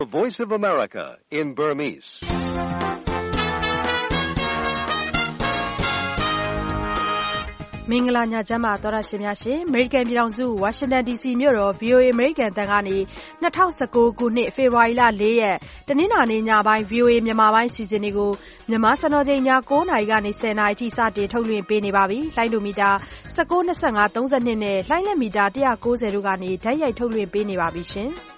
The Voice of America in Burmese. မင်္ဂလာညချမ်းပါသောရရှင်များရှင် American ပြည်ထောင်စု Washington DC မြို့တော် VOA American တန်ကနေ2019ခုနှစ်ဖေဖော်ဝါရီလ4ရက်တနင်္လာနေ့ညပိုင်း VOA မြန်မာပိုင်းစီစဉ်တွေကိုမြန်မာစံတော်ချိန်ည9:00နာရီကနေ10:00နာရီထိစတင်ထုတ်လွှင့်ပေးနေပါပြီ။လိုင်းဒိုမီတာ19 25 32နဲ့လိုင်းလက်မီတာ190တို့ကနေဓာတ်ရိုက်ထုတ်လွှင့်ပေးနေပါပြီရှင်။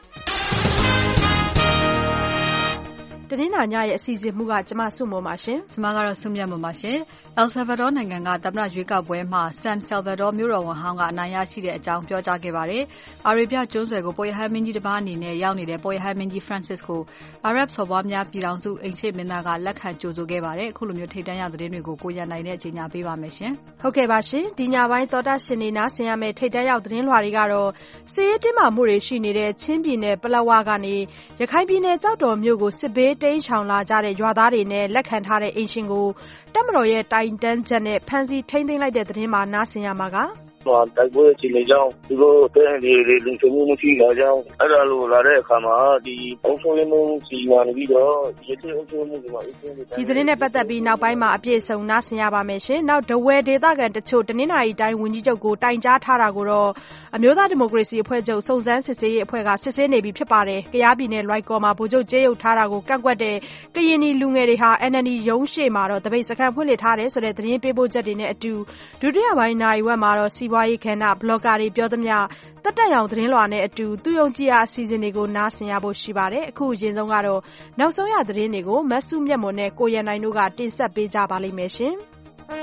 တနင်္လာညရဲ့အစီအစဉ်မှုကကျမစုမုံပါရှင်။ကျမကတော့စုမြတ်မုံပါရှင်။ El Salvador နိုင်ငံကသမ္မတရွေးကောက်ပွဲမှာ San Salvador မြို့တော်ဝန်ဟောင်းကအနိုင်ရရှိတဲ့အကြောင်းပြောကြားခဲ့ပါတယ်။ အာရေဗျကျွန်းဆွယ်ကိုပုပ်ရဟန်းမင်းကြီးတစ်ပါးအနေနဲ့ရောက်နေတဲ့ပုပ်ရဟန်းမင်းကြီး Francis ကိုအာရပ်စော်ဘွားများပြည်ထောင်စုအိမ်ရှေ့မင်းသားကလက်ခံကြိုဆိုခဲ့ပါတယ်။အခုလိုမျိုးထိပ်တန်းရောက်သတင်းတွေကိုကိုရန်နိုင်နဲ့ကြီးညာပေးပါမယ်ရှင်။ဟုတ်ကဲ့ပါရှင်။ဒီညပိုင်းသောတာရှင်တွေနားဆင်ရမယ့်ထိပ်တန်းရောက်သတင်းလွှာတွေကတော့စစ်ရေးတင်းမာမှုတွေရှိနေတဲ့ချင်းပြည်နယ်ပလက်ဝကနေရခိုင်ပြည်နယ်ကြောက်တော်မြို့ကိုစစ်ဘေးတိမ်းရှောင်လာကြတဲ့ရွာသားတွေနဲ့လက်ခံထားတဲ့အိမ်ရှင်ကိုတပ်မတော်ရဲ့တိုင်တန်းချက်နဲ့ဖမ်းဆီးထိန်းသိမ်းလိုက်တဲ့သတင်းမှာနားဆင်ရမှာကတိုက်ပွဲအခြေအနေကြောင့်သူတို့တဲ့ဒီလုံခြုံမှုမရှိတာကြောင့်အဲ့ဒါလိုလာတဲ့အခါမှာဒီအုပ်ချုပ်ရေးမှုစီမံပြီးတော့ရည်ထည်အုပ်ချုပ်မှုကဒီသတင်းနဲ့ပတ်သက်ပြီးနောက်ပိုင်းမှာအပြည့်အစုံနားဆင်ရပါမယ်ရှင်။နောက်ဒဝဲဒေသခံတချို့တနင်္လာရီတိုင်းဝန်ကြီးချုပ်ကိုတိုင်ကြားထားတာကိုတော့အမျိုးသားဒီမိုကရေစီအဖွဲ့ချုပ်စုံစမ်းစစ်ဆေးရေးအဖွဲ့ကစစ်ဆေးနေပြီဖြစ်ပါတယ်။ကယားပြည်နယ်လွိုက်ကော်မှာဗိုလ်ချုပ်ကျေးရုပ်ထားတာကိုကန့်ကွက်တဲ့ကရင်နီလူငယ်တွေဟာ NLD ရုံးရှေ့မှာတော့တပိတ်စခန်းဖွင့်လှစ်ထားတယ်ဆိုတဲ့သတင်းပေးပို့ချက်တွေနဲ့အတူဒုတိယပိုင်းနိုင်ဝက်မှာတော့စီးပွားရေးခန္ဓာဘလော့ဂါတွေပြောသမျှတက်တက်ရောင်သတင်းလွှာနဲ့အတူသူယုံကြည်ရာအစီအစဉ်တွေကိုနားဆင်ရဖို့ရှိပါတယ်။အခုအရင်ဆုံးကတော့နောက်ဆုံးရသတင်းတွေကိုမဆုမြတ်မွန်နဲ့ကိုရန်နိုင်တို့ကတင်ဆက်ပေးကြပါလိမ့်မယ်ရှင်။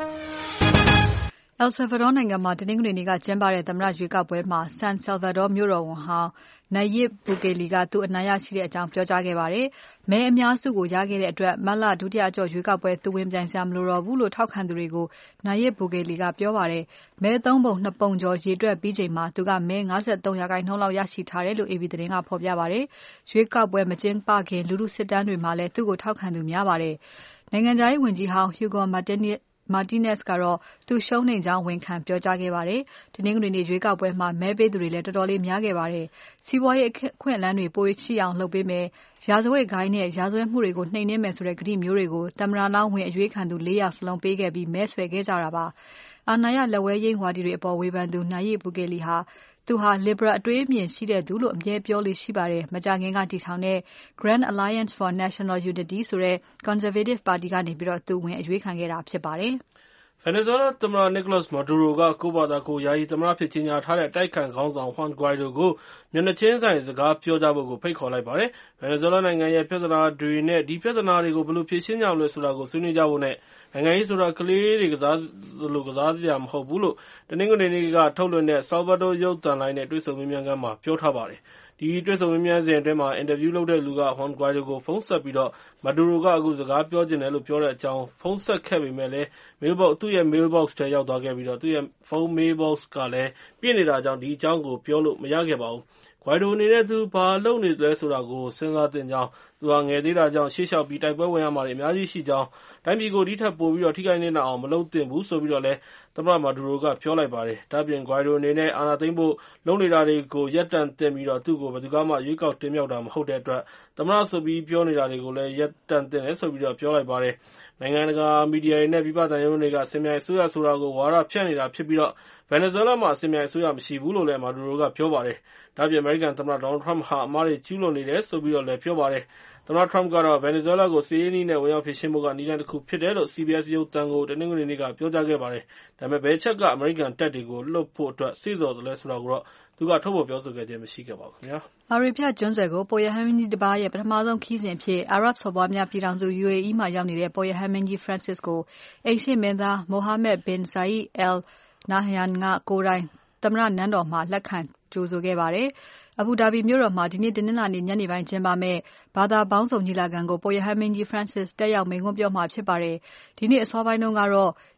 El Salvador နိုင်ငံမှာတနင်္ဂနွေနေ့ကကျင်းပတဲ့သမ္မတရွေးကောက်ပွဲမှာ San Salvador မြို့တော်ဝန်ဟောင်း Nayib Bukele ကသူအနိုင်ရရှိတဲ့အကြောင်းပြောကြားခဲ့ပါတယ်။မဲအများစုကိုရခဲ့တဲ့အတွက်မတ်လဒုတိယအကျော့ရွေးကောက်ပွဲသူဝင်ပြိုင်စရာမလိုတော့ဘူးလို့ထောက်ခံသူတွေကို Nayib Bukele ကပြောပါတယ်။မဲ3ပုံ2ပုံကျော်ရေတွက်ပြီးချိန်မှာသူကမဲ53%လောက်ရရှိထားတယ်လို့ AB သတင်းကဖော်ပြပါတယ်။ရွေးကောက်ပွဲမကျင်းပခင်လူထုစစ်တမ်းတွေမှာလည်းသူ့ကိုထောက်ခံသူများပါတယ်။နိုင်ငံခြားရေးဝန်ကြီးဟောင်း Hugo Martinez ကတော့သူရှုံးနိမ့်ကြောင်းဝန်ခံပြောကြားခဲ့ပါတယ်။တနင်္ဂနွေနေ့ရွေးကောက်ပွဲမှာမဲပေးသူတွေလည်းတော်တော်လေးများခဲ့ပါတယ်။စီးပွားရေးအခွင့်အလမ်းတွေပိုရှိအောင်လုပ်ပေးမယ်၊ရာဇဝတ်ဂိုဏ်းနဲ့ရာဇဝတ်မှုတွေကိုနှိမ်နင်းမယ်ဆိုတဲ့ကတိမျိုးတွေကိုသမ္မတလောင်းဝင်အရွေးခံသူ4ယောက်စလုံးပေးခဲ့ပြီးမဲဆွယ်ခဲ့ကြတာပါ။အာဏာရလက်ဝဲယိမ်းဝါဒီတွေအပေါ်ဝေဖန်သူ Nayib Bukele ဟာသူဟာ liberal အတွေးအမြင်ရှိတဲ့သူလို့အမြဲပြောလေ့ရှိပါတယ်။မကြာခင်ကတည်ထောင်တဲ့ Grand Alliance for National Unity ဆိုတဲ့ Conservative ပါတီကနေပြီးတော့သူဝင်အရွေးခံခဲ့တာဖြစ်ပါတယ်။ Venezuela သမ္မတ Nicolas Maduro ကကိုယ့်ဘာသာကိုယ်ယာယီသမ္မတဖြစ်ကြေညာထားတဲ့အတိုက်အခံခေါင်းဆောင် Juan Guaido ကိုမျက်နှာချင်းဆိုင်စကားပြောကြဖို့ဖိတ်ခေါ်လိုက်ပါတယ်။ Venezuela နိုင်ငံရဲ့ပြဿနာတွေနဲ့ဒီပြဿနာတွေကိုဘယ်လိုဖြေရှင်းကြမလဲဆိုတာကိုဆွေးနွေးကြဖို့နဲ့နိုင်ငံရေးဆိုတာကလေးတွေကစားလို့ကစားစရာမဟုတ်ဘူးလို့တနင်္ဂနွေနေ့ကထုတ်လွှင့်တဲ့ Salvador ရုပ်သံလိုင်းနဲ့တွေ့ဆုံမေးမြန်းခန်းမှာပြောထားပါတယ်။ဒီတွေ့ဆုံမေးမြန်းစဉ်အတွင်းမှာအင်တာဗျူးလုပ်တဲ့လူက Juan Guaido ကိုဖုန်းဆက်ပြီးတော့ Maduro ကအခုစကားပြောချင်တယ်လို့ပြောတဲ့အကြောင်းဖုန်းဆက်ခဲ့ပေမဲ့လည်းသူ့ရဲ့ mailbox ထဲရောက်သွားခဲ့ပြီးတော့သူ့ရဲ့ဖုန်း mailbox ကလည်းပြည့်နေတာကြောင့်ဒီအကြောင်းကိုပြောလို့မရခဲ့ပါဘူး။ Guaido အနေနဲ့သူဘာလုပ်နေသလဲဆိုတာကိုစဉ်းစားသင့်ကြောင်းသူဟာငယ်သေးတာကြောင့်ရှေ့လျှောက်ပြီးတိုက်ပွဲဝင်ရမှာတွေအများကြီးရှိကြောင်းတိုင်းပြည်ကိုဒီထက်ပိုပြီးတော့ထိခိုက်နေတာအောင်မလုပ်သင့်ဘူးဆိုပြီးတော့လည်းသမ္မတ Maduro ကပြောလိုက်ပါတယ်။ဒါ့အပြင် Guaido အနေနဲ့အာဏာသိမ်းဖို့လုပ်နေတာတွေကိုရပ်တန့်သင့်ပြီးတော့သူ့ကိုဘယ်သူကမှရွေးကောက်တင်မြှောက်တာမဟုတ်တဲ့အတွက်သမ္မတဆိုပြီးပြောနေတာတွေကိုလည်းရပ်တန့်သင့်တယ်ဆိုပြီးတော့ပြောလိုက်ပါတယ်။နိုင်ငံတကာမီဒီယာတွေနဲ့ပြည်ပသံရုံးတွေကစင်မြိုင်အစိုးရဆိုတာကိုဝါဒဖြန့်နေတာဖြစ်ပြီးတော့ Venezuela မှာစင်မြိုင်အစိုးရမရှိဘူးလို့လည်း Maduro ကပြောပါတယ်။ဒါ့အပြင် American သမ္မတ Donald Trump ဟာအမှားတွေကျူးလွန်နေတယ်ဆိုပြီးတော့လည်းပြောပါတယ်။သမ္မတ Trump ကတော့ Venezuela ကိုစစ်ရေးနည်းနဲ့ဝင်ရောက်ဖြေရှင်းဖို့ကနည်းလမ်းတစ်ခုဖြစ်တယ်လို့ CBS ရုပ်သံကိုတနင်္ဂနွေနေ့ကပြောကြားခဲ့ပါတယ်။ဒါပေမဲ့ဘယ်အချက်က American တပ်တွေကိုလွှတ်ဖို့အတွက်စေ့ဆော်သလဲဆိုတာကိုတော့သူကထုတ်ဖော်ပြောဆိုခဲ့ခြင်းမရှိခဲ့ပါဘူးခင်ဗျာ။အာရေဗျကျွန်းဆွယ်ကိုပုပ်ရဟန်းမင်းကြီးတစ်ပါးရဲ့ပထမဆုံးခရီးစဉ်အဖြစ်အာရပ်စော်ဘွားများပြည်ထောင်စု UAE မှာရောက်နေတဲ့ပုပ်ရဟန်းမင်းကြီး Francis ကိုအိမ်ရှေ့မင်းသား Mohammed bin Zayed Al Nahyan ကကိုယ်တိုင်သမ္မတနန်းတော်မှာလက်ခံကြိုဆိုခဲ့ပါတယ်။ အဘူဒါဘီမြို့တော်မှာဒီနေ့တနင်္လာနေ့ညနေပိုင်းကျင်းပမယ့်ဘာသာပေါင်းစုံညီလာခံကိုပုပ်ရဟန်းမင်းကြီး Francis တက်ရောက်မိန့်ခွန်းပြောမှာဖြစ်ပါတယ်။ဒီနေ့အစောပိုင်းတုန်းကတော့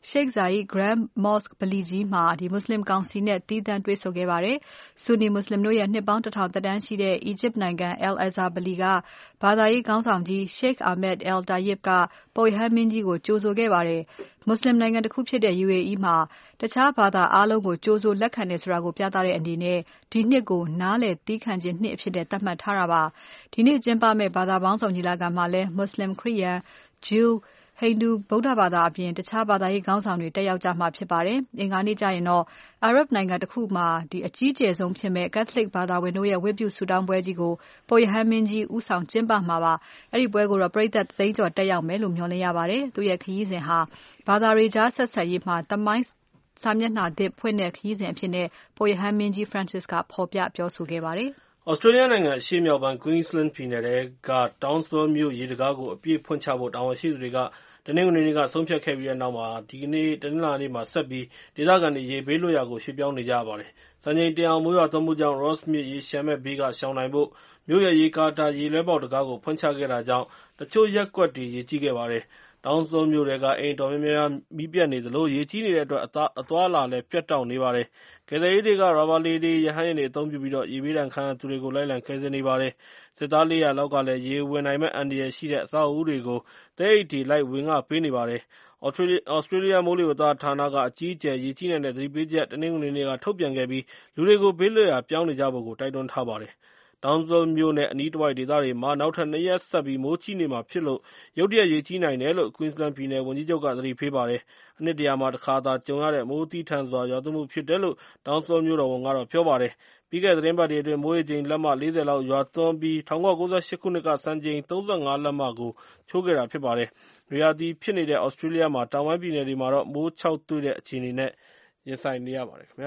Sheikh Zayed Grand Mosque ဗလီကြီးမှာမွတ်စလင်ကောင်စီနဲ့သီးသန့်တွေ့ဆုံခဲ့ပါတယ်။ ဆူနီမွတ်စလင်တို့ရဲ့နှစ်ပေါင်း 1000 သက်တမ်းရှိတဲ့အီဂျစ်နိုင်ငံ Al-Azhar ဗလီကဘာသာရေးခေါင်းဆောင်ကြီး Sheikh Ahmed Al-Tayeb ကပုပ်ရဟန်းမင်းကြီးကိုကြိုဆိုခဲ့ပါတယ်။ မွတ်စလင်နိုင်ငံတခုဖြစ်တဲ့ UAE မှာတခြားဘာသာအားလုံးကိုကြိုဆိုလက်ခံတယ်ဆိုတာကိုပြသတဲ့အနေနဲ့ဒီနှစ်ကိုနားလည်သည်းခံခြင်းနှစ်အဖြစ်သတ်မှတ်ထားတာပါ။ ဒီနေ့ကျင်းပမယ့်ဘာသာပေါင်းစုံညီလာခံမှာလည်းမွတ်စလင်၊ ခရစ်ယာန်၊ ဂျူး၊ ဟိန္ဒူ၊ ဗုဒ္ဓဘာသာအပြင်တခြားဘာသာရေးခေါင်းဆောင်တွေတက်ရောက်ကြမှာဖြစ်ပါတယ်။ အင်္ဂါနေ့ကျရင်တော့အာရပ်နိုင်ငံတခုမှာအကြီးကျယ်ဆုံးဖြစ်မယ့် Catholic ဘာသာဝင်တို့ရဲ့ဝတ်ပြုဆုတောင်းပွဲကြီးကိုပုပ်ရဟန်းမင်းကြီးဦးဆောင်ကျင်းပမှာပါ။ အဲဒီပွဲကိုတော့ပရိတ်သတ်တသိန်းကျော်တက်ရောက်မယ်လို့မျှော်လင့်ရပါတယ်။ သူ့ရဲ့ခရီးစဉ်ဟာဘာသာတွေကြားဆက်ဆံရေးမှာသမိုင်းစာမျက်နှာသစ်ဖွင့်တဲ့ခရီးစဉ်အဖြစ်ပုပ်ရဟန်းမင်းကြီး Francis ကဖော်ပြပြောဆိုခဲ့ပါတယ်။ Australia နိုင်ငံအရှေ့မြောက်ပိုင်း Queensland ပြည်နယ်ထဲက Townsville မြို့ရေတံခါးကိုအပြည့်ဖွင့်ချဖို့တာဝန်ရှိသူတွေကတနင်္ဂနွေနေ့ကဆုံးဖြတ်ခဲ့ပြီးတဲ့နောက်ဒီကနေ့တနင်္လာနေ့မှာဆက်ပြီးဒေသခံတွေရေဘေးလွတ်ရာကိုရွှေ့ပြောင်းနေကြရပါတယ်။ စံချိန်တင်အောင်မိုးရွာသွန်းမှုကြောင့် Ross မြစ်ရေလျှံမယ့်ဘေးကရှောင်နိုင်ဖို့မြို့ရဲ့ရေကာတာရေလွှဲပေါက်တံခါးကိုဖွင့်ချခဲ့တာကြောင့်တချို့ရပ်ကွက်တွေရေကြီးခဲ့ပါတယ်။ Townsville မြို့ထဲကအိမ်အတော်များများမီးပြတ်နေသလိုရေကြီးနေတဲ့အတွက်အသွားအလာလည်းပြတ်တောက်နေပါတယ်။ ကယ်ဆယ်ရေးတွေကရာဘာလှေတွေ၊ ရဟတ်ယာဉ်တွေအသုံးပြုပြီးရေဘေးဒဏ်ခံရသူတွေကိုလိုက်လံကယ်ဆယ်နေပါတယ်။ စစ်သား 400 လောက်ကလည်း ရေဝင်နိုင်မယ့်အန္တရာယ်ရှိတဲ့အဆောက်အဦတွေကိုသဲအိတ်တွေလိုက်ဝေငှပေးနေပါတယ်။ Australia မိုးလေဝသဌာနကအကြီးအကျယ်ရေကြီးနိုင်တဲ့သတိပေးချက်တနင်္ဂနွေနေ့ကထုတ်ပြန်ခဲ့ပြီးလူတွေကိုဘေးလွတ်ရာပြောင်းနေကြဖို့တိုက်တွန်းထားပါတယ်။ Townsville မြို့နဲ့အနီးတဝိုက်ဒေသတွေမှာနောက်ထပ် 2 ရက်ဆက်ပြီးမိုးကြီးနေမှာဖြစ်လို့ရုတ်တရက်ရေကြီးနိုင်တယ်လို့ Queensland ပြည်နယ်ဝန်ကြီးချုပ်ကသတိပေးပါတယ်။ အနှစ် 100 မှာတခါသာကြုံရတဲ့မိုးသည်းထန်စွာရွာသွန်းမှုဖြစ်တယ်လို့ Townsville မြို့တော်ဝန်ကပြောပါတယ်။ ပြီးခဲ့တဲ့သီတင်းပတ်တွေအတွင်းမိုးရေချိန်လက်မ 40 လောက်ရွာသွန်းပြီး1998 ခုနှစ်ကစံချိန် 35 လက်မကိုချိုးခဲ့တာဖြစ်ပါတယ်။ နွေရာသီဖြစ်နေတဲ့ Australia မှာတောင်ပိုင်းပြည်နယ်တွေမှာမိုးခြောက်သွေ့တဲ့အခြေအနေနဲ့ရင်ဆိုင်နေရပါတယ်။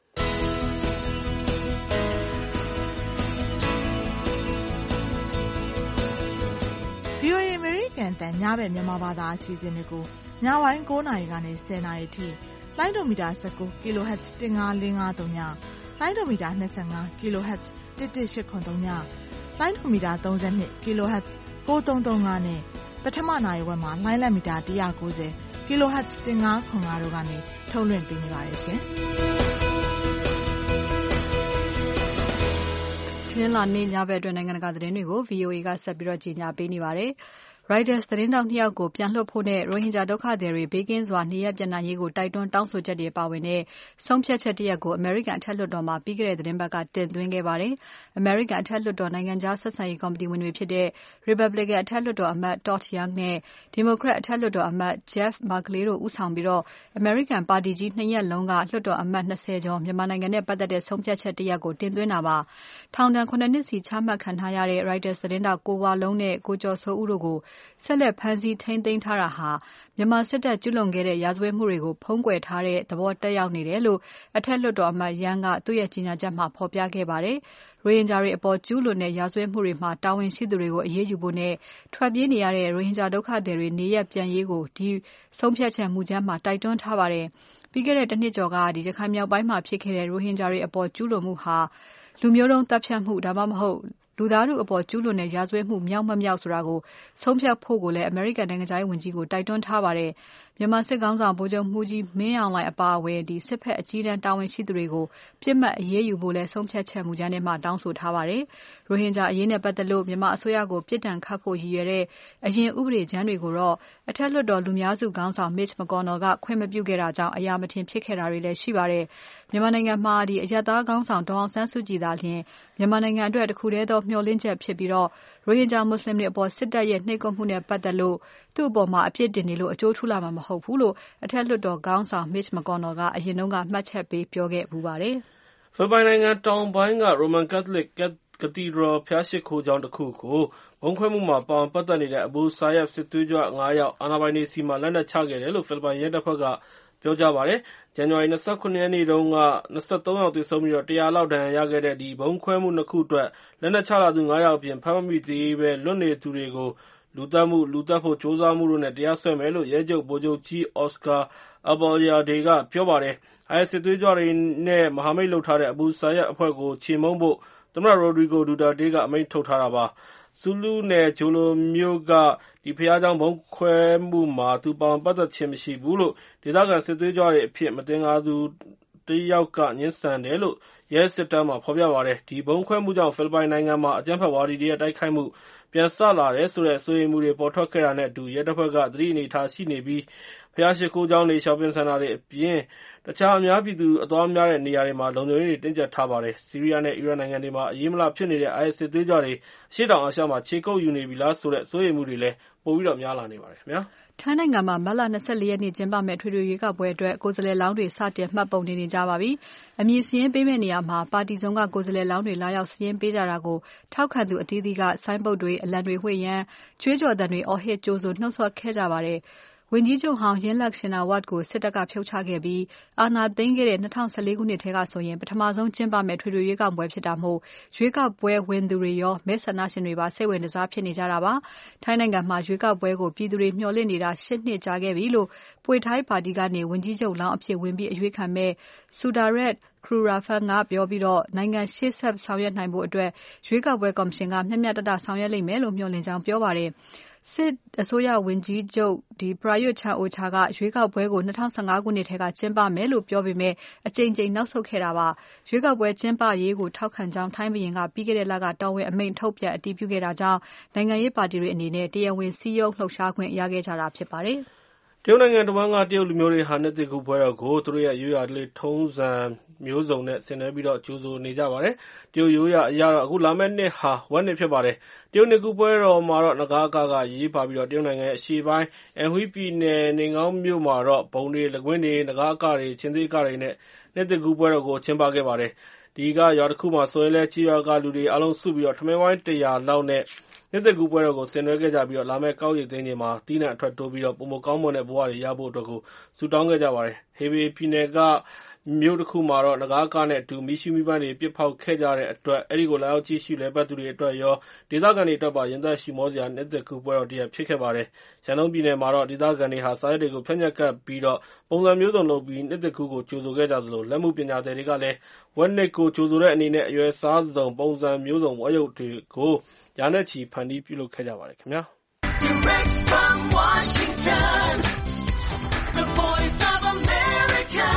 VOA အမေရိကန်အသံညဘက်မြန်မာဘာသာအစီအစဉ်တွေကိုညပိုင်း9 နာရီကနေ10 နာရီအထိလိုင်းဒိုမီတာ19 kHz 15530ညလိုင်းဒိုမီတာ25 kHz 11803ညလိုင်းဒိုမီတာ32 kHz 9335နဲ့ပထမနာရီဝက်မှာလိုင်းလက်မီတာ190 kHz 1505တို့ကနေထုတ်လွှင့်ပေးနေပါတယ်ရှင်။တနင်္လာနေ့ညဘက်အတွက်နိုင်ငံတကာသတင်းတွေကို VOA ကဆက်ပြီးကြီးညာပေးနေပါတယ်။ Reuters သတင်းထောက် 2 ယောက်ကိုပြန်လွှတ်ဖို့နဲ့ရိုဟင်ဂျာဒုက္ခသည်တွေဘေးကင်းစွာနေရပ်ပြန်နိုင်ရေးကိုတိုက်တွန်းတောင်းဆိုချက်တွေပါဝင်တဲ့ဆုံးဖြတ်ချက်တရပ်ကိုအမေရိကန်အထက်လွှတ်တော်မှာပြီးခဲ့တဲ့သီတင်းပတ်ကတင်သွင်းခဲ့ပါတယ်။ အမေရိကန်အထက်လွှတ်တော်နိုင်ငံခြားဆက်ဆံရေးကော်မတီဝင်တွေဖြစ်တဲ့ Republican အထက်လွှတ်တော်အမတ် Todd Young နဲ့ Democrat အထက်လွှတ်တော်အမတ် Jeff Merkley တို့ဦးဆောင်ပြီးအမေရိကန်ပါတီကြီး 2 ရပ်လုံးကလွှတ်တော်အမတ် 20 ကျော်မြန်မာနိုင်ငံနဲ့ပတ်သက်တဲ့ဆုံးဖြတ်ချက်တရပ်ကိုတင်သွင်းတာပါ။ ထောင်ဒဏ် 7 နှစ်စီချမှတ်ခံထားရတဲ့ Reuters သတင်းထောက်ကိုဝလုံးနဲ့ကိုကျော်စိုးဦးတို့ကိုဆက်လက်ဖမ်းဆီးထိန်းသိမ်းထားတာဟာမြန်မာစစ်တပ်ကျူးလွန်ခဲ့တဲ့ရာဇဝတ်မှုတွေကိုဖုံးကွယ်ထားတဲ့သဘောသက်ရောက်နေတယ်လို့အထက်လွှတ်တော်အမတ် Young ကသူ့ရဲ့ကြေညာချက်မှာဖော်ပြခဲ့ပါတယ်။ ရိုဟင်ဂျာတွေအပေါ်ကျူးလွန်တဲ့ရာဇဝတ်မှုတွေမှာတာဝန်ရှိသူတွေကိုအရေးယူဖို့နဲ့ထွက်ပြေးနေရတဲ့ရိုဟင်ဂျာဒုက္ခသည်တွေနေရပ်ပြန်ရေးကိုဒီဆုံးဖြတ်ချက်မူကြမ်းမှာတိုက်တွန်းထားပါတယ်။ ပြီးခဲ့တဲ့ 1 နှစ်ကျော်ကရခိုင်မြောက်ပိုင်းမှာဖြစ်ခဲ့တဲ့ရိုဟင်ဂျာတွေအပေါ်ကျူးလွန်မှုဟာလူမျိုးတုန်းသတ်ဖြတ်မှုဒါမှမဟုတ်လူသားထုအပေါ်ကျူးလွန်တဲ့ရာဇဝတ်မှုမြောက်မမြောက်ဆိုတာကိုဆုံးဖြတ်ဖို့ကိုလည်းအမေရိကန်နိုင်ငံခြားရေးဝန်ကြီးကိုတိုက်တွန်းထားပါတယ်။ မြန်မာစစ်ခေါင်းဆောင်ဗိုလ်ချုပ်မှူးကြီးမင်းအောင်လှိုင်အပါအဝင်စစ်ဖက်အကြီးတန်းတာဝန်ရှိသူတွေကိုပြစ်မှတ်အရေးယူဖို့လည်းဆုံးဖြတ်ချက်မူကြမ်းထဲမှာတောင်းဆိုထားပါတယ်။ ရိုဟင်ဂျာအရေးနဲ့ပတ်သက်လို့မြန်မာအစိုးရကိုပြစ်ဒဏ်ခတ်ဖို့ရည်ရွယ်တဲ့အရင်ဥပဒေကြမ်းတွေကိုတော့အထက်လွှတ်တော်လူများစုခေါင်းဆောင် Mitch McConnell ကခွင့်မပြုခဲ့တာကြောင့်အရာမထင်ဖြစ်ခဲ့တာတွေလည်းရှိပါတယ်။ မြန်မာနိုင်ငံမှာအရပ်သားခေါင်းဆောင်ဒေါ်အောင်ဆန်းစုကြည်သာလျှင်မြန်မာနိုင်ငံအတွက်တခုတည်းသောမျှော်လင့်ချက်ဖြစ်ပြီးရိုဟင်ဂျာမွတ်စလင်တွေအပေါ်စစ်တပ်ရဲ့နှိပ်ကွပ်မှုနဲ့ပတ်သက်လို့သူ့အပေါ်အပြစ်တင်နေလို့အကျိုးထူးလာမှာမဟုတ်ဘူးလို့အထက်လွှတ်တော်ခေါင်းဆောင် Mitch McConnell ကအရင်ကမှတ်ချက်ပေးပြောခဲ့ဖူးပါတယ်။ ဖိလစ်ပိုင်နိုင်ငံတောင်ပိုင်းက Roman Catholic Cathedral ဘုရားရှိခိုးကျောင်းတခုကိုဗုံးခွဲမှုမှာပါဝင်ပတ်သက်နေတဲ့ Abu Sayyaf စစ်သွေးကြွ 5 ယောက်အာဏာပိုင်တွေဆီမှာလက်နက်ချခဲ့တယ်လို့ဖိလစ်ပိုင်ရဲတပ်ဖွဲ့ကပြောကြားပါတယ်။ ဇန်နဝါရီ 27 ရက်နေ့တုန်းက 23 ယောက်သေဆုံးပြီး 100 လောက်ဒဏ်ရာရခဲ့တဲ့ဗုံးခွဲမှု 2 ခုအတွက်လက်နက်ချလာသူ 5 ယောက်အပြင်ဖမ်းမမိသေးဘဲလွတ်နေသူတွေကို လူသတ်မှု၊ လူသတ်ဖို့ကြိုးစားမှုတို့နဲ့တရားစွဲမယ်လို့ရဲချုပ်ဗိုလ်ချုပ်ကြီး Oscar Abalde ကပြောပါတယ်။ IS စစ်သွေးကြွတွေနဲ့မဟာမိတ်လုပ်ထားတဲ့ Abu Sayyaf အဖွဲ့ကိုချေမှုန်းဖို့သမ္မတ Rodrigo Duterte ကအမိန့်ထုတ်ထားတာပါ။ဆူလူနယ်ဂျိုလိုမြို့ကဘုရားကျောင်းဗုံးခွဲမှုမှာသူပါဝင်ပတ်သက်ခြင်းမရှိဘူးလို့ဒေသခံစစ်သွေးကြွတွေအဖြစ်မသင်္ကာသူတယောက်ကငြင်းဆန်တယ်လို့ရဲစစ်တမ်းမှာဖော်ပြပါတယ်။ဒီဗုံးခွဲမှုကြောင့်ဖိလစ်ပိုင်နိုင်ငံမှာအကြမ်းဖက်ဝါဒီတွေရဲ့တိုက်ခိုက်မှုပြန်စလာတယ်ဆိုတဲ့စိုးရိမ်မှုတွေပေါ်ထွက်ခဲ့တာနဲ့အတူရဲတပ်ဖွဲ့ကသတိအနေအထားရှိနေပြီးဘုရားရှိခိုးကျောင်းတွေရှော့ပင်းစင်တာတွေအပြင်တခြားအများပြည်သူအသွားများတဲ့နေရာတွေမှာလုံခြုံရေးတွေတင်းကျပ်ထားပါတယ်။ဆီးရီးယားနဲ့အီရတ်နိုင်ငံတွေမှာအရေးမလားဖြစ်နေတဲ့ IS စစ်သွေးကြွတွေအရှေ့တောင်အာရှမှာခြေကုပ်ယူနေပြီလားဆိုတဲ့စိုးရိမ်မှုတွေလည်းပိုပြီးများလာနေပါတယ်ခင်ဗျာ။ထိုင်းနိုင်ငံမှာမတ်လ24ရက်နေ့ကျင်းပမယ့်ထွေထွေရွေးကောက်ပွဲအတွက်ကိုယ်စားလှယ်လောင်းတွေစတင်မှတ်ပုံတင်နေကြပါပြီ။အမည်စာရင်းပေးမယ့်နေရာမှာပါတီစုံကကိုယ်စားလှယ်လောင်းတွေလာရောက်စာရင်းပေးကြတာကိုထောက်ခံသူအသီးသီးကဆိုင်းဘုတ်တွေအလံတွေဝှေ့ရမ်းကြွေးကြော်သံတွေအော်ဟစ်ကြိုဆိုနှုတ်ဆက်ခဲ့ကြပါတယ်။ဝန်ကြီးချုပ်ဟောင်း Yingluck Shinawatra ကိုစစ်တပ်ကဖြုတ်ချခဲ့ပြီးအာဏာသိမ်းခဲ့တဲ့2014ခုနှစ်ထဲကဆိုရင်ပထမဆုံးကျင်းပမယ့်ထွေထွေရွေးကောက်ပွဲဖြစ်တာမို့ရွေးကောက်ပွဲဝင်သူတွေရောမဲဆန္ဒရှင်တွေပါစိတ်ဝင်စားဖြစ်နေကြတာပါ။ထိုင်းနိုင်ငံမှာရွေးကောက်ပွဲကိုပြည်သူတွေမျှော်လင့်နေတာ8နှစ်ကြာခဲ့ပြီလို့ပွေထိုင်းပါတီကနေဝန်ကြီးချုပ်လောင်းအဖြစ်ဝင်ပြီးအရွေးခံမဲ့ Sudarat Krugerafong ကပြောပြီးနိုင်ငံရှေ့ဆက်ဆောင်ရွက်နိုင်ဖို့အတွက်ရွေးကောက်ပွဲကော်မရှင်ကမျှမျှတတဆောင်ရွက်လိမ့်မယ်လို့မျှော်လင့်ကြောင်းပြောပါတယ်။စစ်အစိုးရဝန်ကြီးချုပ်Prayut Chan-o-cha ကရွေးကောက်ပွဲကို2015ခုနှစ်ထဲကကျင်းပမယ်လို့ပြောပေမဲ့အကြိမ်ကြိမ်နောက်ဆုတ်ခဲ့တာပါ။ရွေးကောက်ပွဲကျင်းပရေးကိုထောက်ခံကြောင်းထိုင်းဘုရင်ကပြီးခဲ့တဲ့လကတော်ဝင်အမိန့်ထုတ်ပြန်အတည်ပြုခဲ့တာကြောင့်နိုင်ငံရေးပါတီတွေအနေနဲ့တရားဝင်စည်းရုံးလှုပ်ရှားခွင့်ရခဲ့ကြတာဖြစ်ပါတယ်။တရုတ်နိုင်ငံတဝန်းကတရုတ်လူမျိုးတွေဟာနှစ်သစ်ကူးပွဲတော်ကိုသူတို့ရဲ့ရိုးရာဓလေ့ထုံးစံမျိုးစုံနဲ့ဆင်နွှဲပြီးကြိုဆိုနေကြပါတယ်။တရုတ်ရိုးရာအရတော့အခုလာမယ့်နှစ်ဟာဝက်နှစ်ဖြစ်ပါတယ်။တရုတ်နှစ်ကူးပွဲတော်မှာတော့နဂါးကရေးပါပြီးတရုတ်နိုင်ငံရဲ့အရှေ့ပိုင်းအန်ဟွီပြည်နယ်နေငေါင်းမြို့မှာတော့ဘုံတွေလကွင်းတွေနဂါးကတွေချင်းသေးကတွေနဲ့နှစ်သစ်ကူးပွဲတော်ကိုကျင်းပခဲ့ပါတယ်။ဒီကရွာတစ်ခုမှာဆိုရင်လည်းကြေးရွာကလူတွေအားလုံးစုပြီးထမင်းဝိုင်း100လောက်နဲ့နှစ်သစ်ကူးပွဲတော်ကိုဆင်နွှဲခဲ့ကြပြီးလာမယ့်ကောက်ရည်သိန်းတွေမှာသီးနှံအထွက်တိုးပြီးပိုမိုကောင်းမွန်တဲ့ဘဝတွေရဖို့အတွက်ကိုဆုတောင်းခဲ့ကြပါတယ်။ဟေဘေပြည်နယ်ကမြို့တစ်ခုမှာတော့နဂါးကနဲ့အတူမီးရှူးမီးပန်းတွေပစ်ဖောက်ခဲ့ကြတဲ့အတွက်အဲဒီကိုလာရောက်ကြည့်ရှုလည်ပတ်သူတွေအတွက်ရောဒေသခံတွေအတွက်ပါရင်သက်ရှူမောစရာနှစ်သစ်ကူးပွဲတော်တစ်ရပ်ဖြစ်ခဲ့ပါတယ်။ရှန်လုံးပြည်နယ်မှာတော့ဒေသခံတွေဟာစာရွက်တွေကိုဖျက်ညှက်ကပ်ပြီးပုံစံမျိုးစုံလုပ်ပြီးနှစ်သစ်ကူးကိုကြိုဆိုခဲ့ကြသလိုလက်မှုပညာသည်တွေကလည်းဝက်နှစ်ကိုကြိုဆိုတဲ့အနေနဲ့အရွယ်စားစုံပုံစံမျိုးစုံဝက်ရုပ်တွေကိုရာနဲ့ချီဖန်တီးပြုလုပ်ခဲ့ကြပါတယ်ခင်ဗျာ။ Direct from Washington, the voice of America,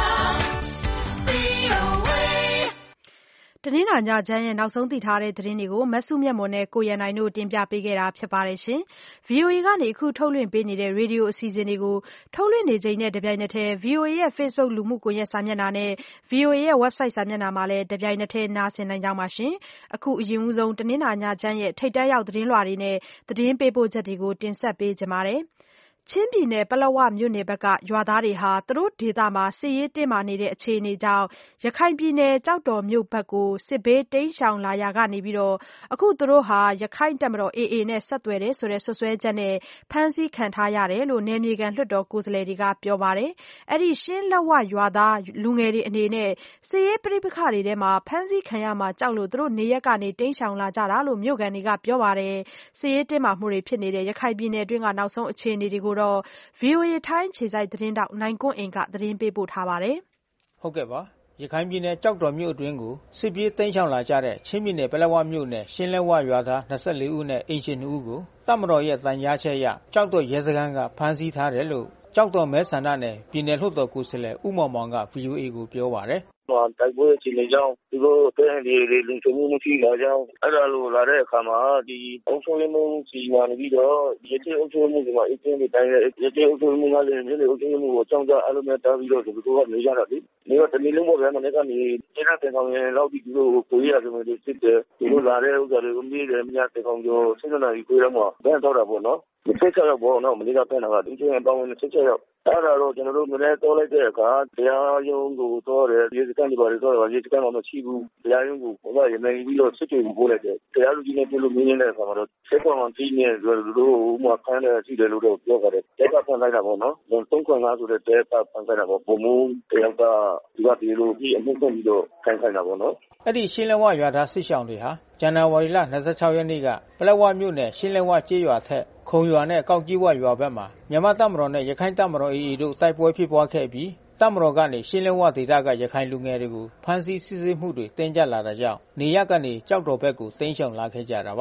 VOA တနင်္လာညချမ်းရဲ့နောက်ဆုံးသိထားတဲ့သတင်းတွေကိုမဆုမြတ်မွန်နဲ့ကိုရန်နိုင်တို့တင်ပြပေးခဲ့တာဖြစ်ပါတယ်ရှင်။ VOA ကနေအခုထုတ်လွှင့်ပေးနေတဲ့ရေဒီယိုအစီအစဉ်တွေကိုထုတ်လွှင့်နေချိန်နဲ့တပြိုင်နက်တည်း VOA ရဲ့ Facebook လူမှုကွန်ရက်စာမျက်နှာနဲ့ VOA ရဲ့ website စာမျက်နှာမှာလည်းတပြိုင်နက်တည်းနားဆင်နိုင်ကြပါရှင်။အခုအရင်ဆုံးတနင်္လာညချမ်းရဲ့ထိပ်တန်းရောက်သတင်းလွှာတွေနဲ့သတင်းပေးပို့ချက်တွေကိုတင်ဆက်ပေးကြပါမယ်။ချင်းပြည်နယ်ပလက်ဝမြို့နယ်ဘက်ကရွာသားတွေဟာသူတို့ဒေသမှာစစ်ရေးတင်းမာနေတဲ့အခြေအနေကြောင့်ရခိုင်ပြည်နယ်ကျောက်တော်မြို့ဘက်ကိုစစ်ဘေးတိမ်းရှောင်လာရာကနေပြီးအခုသူတို့ဟာရခိုင်တပ်မတော် AA နဲ့ဆက်သွယ်တယ်ဆိုတဲ့စွပ်စွဲချက်နဲ့ဖမ်းဆီးခံထားရတယ်လို့နယ်မြေခံလွှတ်တော်ကိုယ်စားလှယ်တွေကပြောပါတယ်။အဲဒီရှင်းလက်ဝရွာသားလူငယ်တွေအနေနဲ့စစ်ရေးပဋိပက္ခတွေထဲမှာဖမ်းဆီးခံရမှာကြောက်လို့သူတို့နေရပ်ကနေတိမ်းရှောင်လာကြတာလို့မြို့ခံတွေကပြောပါတယ်။စစ်ရေးတင်းမာမှုတွေဖြစ်နေတဲ့ရခိုင်ပြည်နယ်အတွင်းကနောက်ဆုံးအခြေအနေတွေကိုVOA ထိုင်းအခြေစိုက်သတင်းတောက်နိုင်ကွန်းအိန်ကသတင်းပေးပို့ထားပါတယ်။ဟုတ်ကဲ့ပါရခိုင်ပြည်နယ်ကျောက်တော်မြို့အတွင်းကိုစစ်ပြေးတိမ်းရှောင်လာကြတဲ့ချင်းပြည်နယ်ပလက်ဝမြို့နယ်ရှင်းလက်ဝရွာသား24ဦးနဲ့အိမ်ရှင်2ဦးကိုတပ်မတော်ရဲ့တန်ကြားချက်အရကျောက်တော်ရဲစခန်းကဖမ်းဆီးထားတယ်လို့ကျောက်တော်မဲဆန္ဒနယ်ပြည်နယ်လွှတ်တော်ကိုယ်စားလှယ်ဦးမောင်မောင်က VOA ကိုပြောပါတယ်တိုက်ပွဲအခြေအနေကြောင့်သူတို့တဲ့ဒီလုံခြုံမှုမရှိတာကြောင့်အဲ့ဒါလိုလာတဲ့အခါမှာဒီအုပ်ချုပ်ရေးမှုစီမံပြီးတော့ရတဲ့အုပ်ချုပ်မှုကမှအင်းတွေတိုင်းရတဲ့အုပ်ချုပ်မှုကလည်းဒီအုပ်ချုပ်မှုကိုကြောင်းကြအဲ့လိုမျိုးတားပြီးတော့သူတို့ကနေကြတာလေနေတော့တနည်းလုံးပေါ့ဗျာမနေ့ကနေကျတဲ့တင်ဆောင်ရင်လောက်ပြီးသူတို့ကိုရရတယ်မျိုးစစ်တယ်သူတို့လာတဲ့ဥစ္စာတွေကိုမြည်တယ်မြတ်တင်ဆောင်ကျော်ဆက်နေပြီးကိုရမှာဘယ်တော့တာပေါ့နော်ဆက်ချက်ရောက်ပေါ့နော်မနေ့ကဖမ်းတာကဒီကျရင်ပေါင်းဝင်ဆက်ချက်ရောက်အဲ့ဒါတော့ကျွန်တော်တို့မနေ့တော့လိုက်တဲ့အခါတရားရုံးကိုတော့ရေစကန်ဒီပါရီတော့ရေစကန်တော့မရှိဘူးတရားရုံးကိုဟိုကရနေပြီးတော့စစ်တွေပို့လိုက်တယ်တရားလူကြီးနဲ့ပြုလို့မင်းနေတဲ့အခါမှာတော့ဆက်ကောင်အောင်ကြီးနေဆိုတော့ဟိုမှာဖမ်းတယ်ရှိတယ်လို့တော့ပြောကြတယ်တဲကဖမ်းလိုက်တာပေါ့နော်3.5ဆိုတဲ့တဲကဖမ်းလိုက်တာပေါ့ဘုံမူတယောက်ကဒီကဒီလိုပြီးအမှုဖွင့်ပြီးတော့ခိုင်းတာပေါ့နော်အဲ့ဒီရှင်းလက်ဝရွာသားစစ်ဆောင်တွေဟာဇန်နဝါရီလ26ရက်နေ့ကပလက်ဝမြို့နယ်ရှင်းလက်ဝကျေးရွာထက်ခုံရွာနဲ့ကောက်ကြီးဝရွာဘက်မှာမြန်မာတပ်မတော်နဲ့ရခိုင်တပ်မတော် AA တို့တိုက်ပွဲဖြစ်ပွားခဲ့ပြီးတပ်မတော်ကနေရှင်းလင်းဝဒေသကရခိုင်လူငယ်တွေကိုဖမ်းဆီးစစ်ဆေးမှုတွေတင်းကျပ်လာတာကြောင့်နေရပ်ကနေကြောက်တော်ဘက်ကိုတိမ်းရှောင်လာခဲ့ကြတာပါ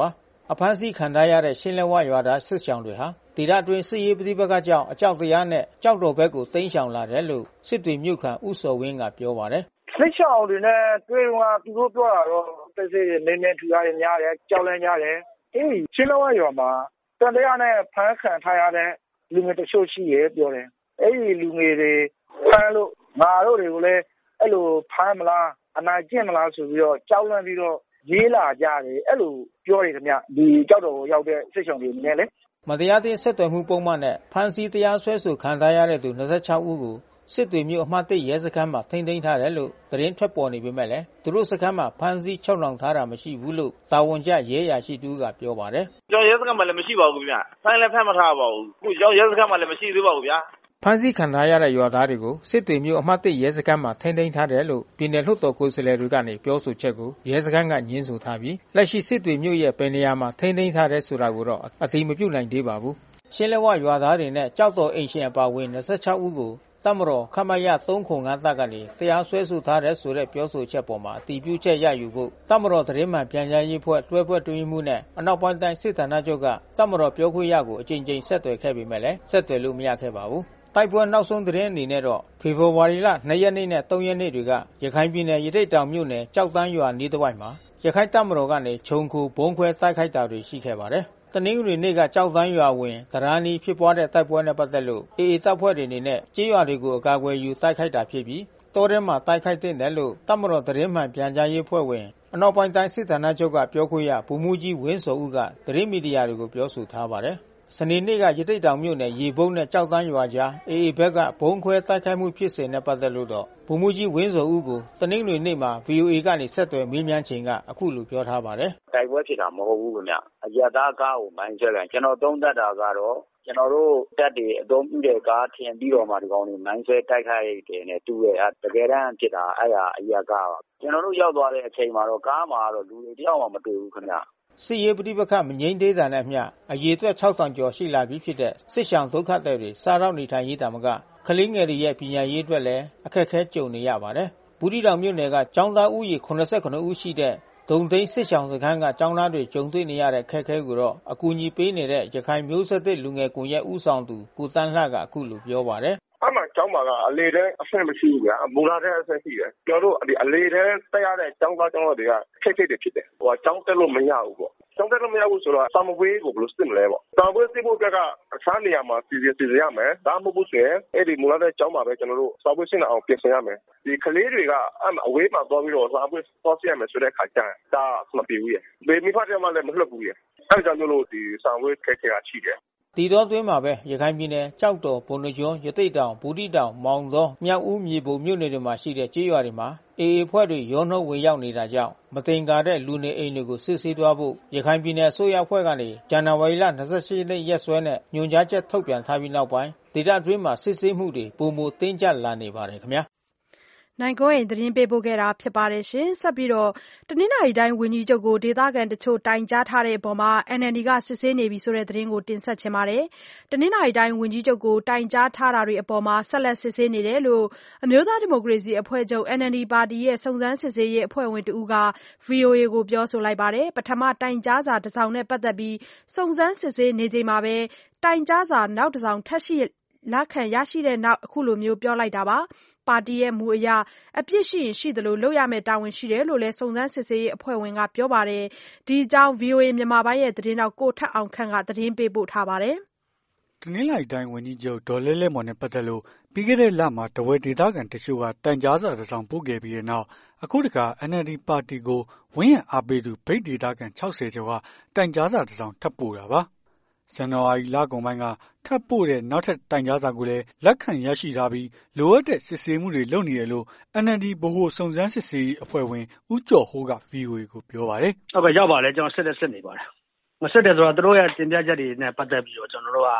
အဖမ်းဆီးခံထားရတဲ့ရှင်းလက်ဝရွာသားစစ်ရှောင်တွေဟာဒေသတွင်းစစ်ရေးပဋိပက္ခကြောင့်အကြောက်တရားနဲ့ကြောက်တော်ဘက်ကိုတိမ်းရှောင်လာတယ်လို့စစ်တွေမြို့ခံဦးစောဝင်းကပြောပါတယ်စစ်ရှောင်တွေနဲ့တွေ့တော့သူတို့ပြောတာတော့တစ်စိနည်းနည်းထူရတယ်များတယ်ကြောက်လန့်ကြတယ်ရှင်းလက်ဝရွာမှာတန်တရားနဲ့ဖမ်းခံထားရတဲ့လူငယ်တချို့ရှိရပြောတယ်လူငယ်တွေဖမ်းလို့ငါတို့တွေကိုလည်းအဲ့လိုဖမ်းမလားအနာကျင့်မလားဆိုပြီးတော့ကြောက်လန့်ပြီးတော့ရေးလာကြတယ်အဲ့လိုပြောတယ်ခင်ဗျဒီကြောက်တော်ကိုရောက်တဲ့စစ်ဆောင်တွေနဲ့လေမတရားသင်းဆက်သွယ်မှုပုံမှန်နဲ့ဖမ်းဆီးတရားစွဲဆိုခံထားရတဲ့သူ26ဦးကိုစစ်တွေမြို့အမှတ်1ရဲစခန်းမှာထိန်းသိမ်းထားတယ်လို့သတင်းထွက်ပေါ်နေပေမဲ့လည်းသူတို့စခန်းမှာဖမ်းဆီးချုပ်နှောင်ထားတာမရှိဘူးလို့တာဝန်ကျရဲရာရှိတူကပြောပါတယ်ကျွန်တော်ရဲစခန်းမှာလည်းမရှိပါဘူးဗျဖမ်းလည်းဖမ်းမထားပါဘူးခုကျွန်တော်ရဲစခန်းမှာလည်းမရှိသေးပါဘူးဗျာဖမ်းဆီးခံထားရတဲ့ရွာသားတွေကိုစစ်တွေမြို့အမှတ်1ရဲစခန်းမှာထိန်းသိမ်းထားတယ်လို့ပြည်နယ်လွှတ်တော်ကိုယ်စားလှယ်တွေကနေပြောဆိုချက်ကိုရဲစခန်းကညှင်းဆိုထားပြီးလက်ရှိစစ်တွေမြို့ရဲ့ဘယ်နေရာမှာထိန်းသိမ်းထားတယ်ဆိုတာကိုတော့အသိမပြုနိုင်သေးပါဘူးရှင်းလက်ဝရွာသားတွေနဲ့ကြောက်တော်အိမ်ရှင်အပါအဝင်26ဦးကိုတပ်မတော်ခမရ305တပ်ကနေတရားစွဲဆိုထားတဲ့ဆိုတဲ့ပြောဆိုချက်ပေါ်မှာအတည်ပြုချက်ရယူဖို့တပ်မတော်သတင်းမှန်ပြန်ကြားရေးဖွဲ့တွဲဖွဲ့တွင်းမှုနဲ့အနောက်ပိုင်းတိုင်းစစ်ဌာနချုပ်ကတပ်မတော်ပြောခွင့်ရကိုအကြိမ်ကြိမ်ဆက်သွယ်ခဲ့ပေမဲ့လည်းဆက်သွယ်လို့မရခဲ့ပါဘူးတိုက်ပွဲနောက်ဆုံးသတင်းအနေနဲ့တော့ဖေဖော်ဝါရီလ2ရက်နေ့နဲ့3ရက်နေ့တွေကရခိုင်ပြည်နယ်ရသေ့တောင်မြို့နယ်ကြောက်တန်းရွာနီးတစ်ဝိုက်မှာရခိုင်တပ်မတော်ကနေခြုံခိုဘုံခွဲတိုက်ခိုက်တာတွေရှိခဲ့ပါတယ်တနင်္ဂနွေနေ့ကကြောက်တန်းရွာဝင်တရာနီဖြစ်ပွားတဲ့တိုက်ပွဲနဲ့ပတ်သက်လို့AAတပ်ဖွဲ့တွေအနေနဲ့ကြေးရွာတွေကိုအကာအကွယ်ယူတိုက်ခိုက်တာဖြစ်ပြီးတောထဲမှာတိုက်ခိုက်တဲ့တယ်လို့တပ်မတော်သတင်းမှန်ပြန်ကြားရေးဖွဲ့ဝင်အနောက်ပိုင်းတိုင်းစစ်ဌာနချုပ်ကပြောခွင့်ရဗိုလ်မှူးကြီးဝင်းစောဦးကသတင်းမီဒီယာတွေကိုပြောဆိုထားပါတယ်စနေနေ့ကရသေ့တောင်မြို့နယ်ရေဘုံနဲ့ကြောက်တန်းရွာကြားAAဘက်ကဘုံခွဲတိုက်ခိုက်မှုဖြစ်စဉ်နဲ့ပတ်သက်လို့တော့ဗိုလ်မှူးကြီးဝင်းစောဦးကိုတနင်္ဂနွေနေ့မှာ VOA ကနေဆက်သွယ်မေးမြန်းချိန်ကအခုလိုပြောထားပါတယ်တိုက်ပွဲဖြစ်တာမဟုတ်ဘူးခင်ဗျအရသာကားကိုမိုင်းဆွဲကန်ကျွန်တော်သုံးသပ်တာကတော့ကျွန်တော်တို့တက်တွေအသုံးပြုတဲ့ကားထင်ပြီးတော့မှဒီကောင်တွေမိုင်းဆွဲတိုက်ခိုက်တယ်နဲ့တူရဲ့တကယ်တမ်းဖြစ်တာအဲ့ဒါအရကားပါကျွန်တော်တို့ရောက်သွားတဲ့အချိန်မှာတော့ကားမှာတော့လူတွေတယောက်မှမတွေ့ဘူးခင်ဗျစစ်ရေးပဋိပက္ခမငြိမ်းသေးတာနဲ့အမျှအရေအတွက်6000ကျော်ရှိလာပြီးဖြစ်တဲ့စစ်ရှောင်ဒုက္ခသည်တွေစားတော့နေထိုင်ရေးတာမကကလေးငယ်တွေရဲ့ပညာရေးအတွက်လည်းအခက်အခဲကြုံနေရပါတယ်။ဘူးသီးတောင်မြို့နယ်ကကျောင်းသားဦးရေ89ဦးရှိတဲ့ဒုံသိန်းစစ်ရှောင်စခန်းကကျောင်းသားတွေကြုံတွေ့နေရတဲ့အခက်အခဲကိုတော့အကူအညီပေးနေတဲ့ရခိုင်မျိုးဆက်သစ်လူငယ်ကွန်ရက်ဦးဆောင်သူကိုတန်းလှကအခုလိုပြောပါတယ်အမှကျောင်းမှာကအလေတဲ့အဆင့်မရှိဘူးဗျာမူလာတဲ့အဆင့်ရှိတယ်ကျွန်တော်တို့အလေတဲ့တက်ရတဲ့ကျောင်းသားကျောင်းသားတွေကခက်ခဲတွေဖြစ်တယ်ဟိုကျောင်းတက်လို့မရဘူးပေါ့ကျောင်းတက်လို့မရဘူးဆိုတော့စာမပွေးကိုဘယ်လိုစစ်မလဲပေါ့စာမပွေးစစ်ဖို့ကအခြားနေရာမှာစီစဉ်ရမယ်ဒါမှမဟုတ်ဆိုရင်အဲ့ဒီမူလာတဲ့ကျောင်းမှာပဲကျွန်တော်တို့စာပွေးစစ်အောင်ပြင်ဆင်ရမယ်ဒီကလေးတွေကအဝေးမှာသွားပြီးတော့စာပွေးသွားစစ်ရမယ်ဆိုတဲ့ခါကျရင်ဒါမပြေဘူးရဲ့ဘေးမိဖတ်တယ်မှလည်းမလှုပ်ဘူးရဲ့အဲ့ဒါကြောင့်လို့ဒီစာပွေးခက်ခဲတာရှိတယ်ဒီတော့တွင်းမှာပဲရခိုင်ပြည်နယ်ကြောက်တော်ပုဏ္ဏားကျွန်းရသေ့တောင်ဘူးသီးတောင်မောင်တောမြောက်ဦးမြေပုံမြို့နယ်တွေမှာရှိတဲ့ကြေးရွာတွေမှာAAဖွဲ့တွေရောနှောဝင်ရောက်နေတာကြောင့်မတင်ကားတဲ့လူနေအိမ်တွေကိုစစ်ဆေးသွားဖို့ရခိုင်ပြည်နယ်အစိုးရအဖွဲ့ကနေဇန်နဝါရီလ28ရက်နေ့ရက်စွဲနဲ့ညွှန်ကြားချက်ထုတ်ပြန်ထားပြီးနောက်ပိုင်းဒေသတွင်းမှာစစ်ဆေးမှုတွေပုံမတင်းကျပ်လာနေပါတယ်ခင်ဗျာနိုင်ကွန်းအိမ်သတင်းပေးပို့ခဲ့တာဖြစ်ပါတယ်ရှင်ဆက်ပြီးတော့တနင်္လာရီတိုင်းဝန်ကြီးချုပ်ကိုဒေသခံတချို့တိုင်ကြားထားတဲ့အပေါ်မှာ NLD ကစစ်ဆေးနေပြီဆိုတဲ့သတင်းကိုတင်ဆက်ချင်ပါတယ်တနင်္လာရီတိုင်းဝန်ကြီးချုပ်ကိုတိုင်ကြားထားတာတွေအပေါ်မှာဆက်လက်စစ်ဆေးနေတယ်လို့အမျိုးသားဒီမိုကရေစီအဖွဲ့ချုပ် NLD ပါတီရဲ့စုံစမ်းစစ်ဆေးရေးအဖွဲ့ဝင်တဦးက VOA ကိုပြောဆိုလိုက်ပါတယ်ပထမတိုင်ကြားစာတစ်စောင်နဲ့ပတ်သက်ပြီးစုံစမ်းစစ်ဆေးနေချိန်မှာပဲတိုင်ကြားစာနောက်တစ်စောင်ထပ်ရှိလက်ခံရရှိတဲ့နောက်အခုလိုမျိုးပြောလိုက်တာပါပါတီရဲ့မူအရအပြစ်ရှိရင်ရှိသလိုလုပ်ရမယ့်တာဝန်ရှိတယ်လို့လည်းစုံစမ်းစစ်ဆေးရေးအဖွဲ့ဝင်ကပြောပါတယ်ဒီအကြောင်း VOA မြန်မာပိုင်းရဲ့သတင်းတော့ကိုထက်အောင်ခန့်ကသတင်းပေးပို့ထားပါတယ်တနင်္လာရီတိုင်းဝန်ကြီးချုပ်ဒေါ်လဲလဲမော်နဲ့ပတ်သက်လို့ပြီးခဲ့တဲ့လမှာတဝဲဒေသခံတချို့ကတိုင်ကြားစာတစ်စောင်ပို့ခဲ့ပြီးတဲ့နောက်အခုတခါ NLD ပါတီကိုဝင်းရံအားပေးသူဗိတ်ဒေသခံ60ကျော်ကတိုင်ကြားစာတစ်စောင်ထပ်ပို့တာပါဇန်နဝါရီလကုန်ပိုင်းကထပ်ပို့တဲ့နောက်ထပ်တိုင်ကြားစာကိုလည်းလက်ခံရရှိထားပြီးလိုအပ်တဲ့စစ်ဆေးမှုတွေလုပ်နေတယ်လို့ NLD ဗဟိုစုံစမ်းစစ်ဆေးရေးအဖွဲ့ဝင်ဦးကျော်ဟိုးက VOA ကိုပြောပါတယ်။ဟုတ်ကဲ့ရောက်ပါလေကျွန်တော်စစ်နေပါတယ်။မစစ်တယ်ဆိုတော့သူတို့ရဲ့တင်ပြချက်တွေနဲ့ပတ်သက်ပြီးတော့ကျွန်တော်တို့က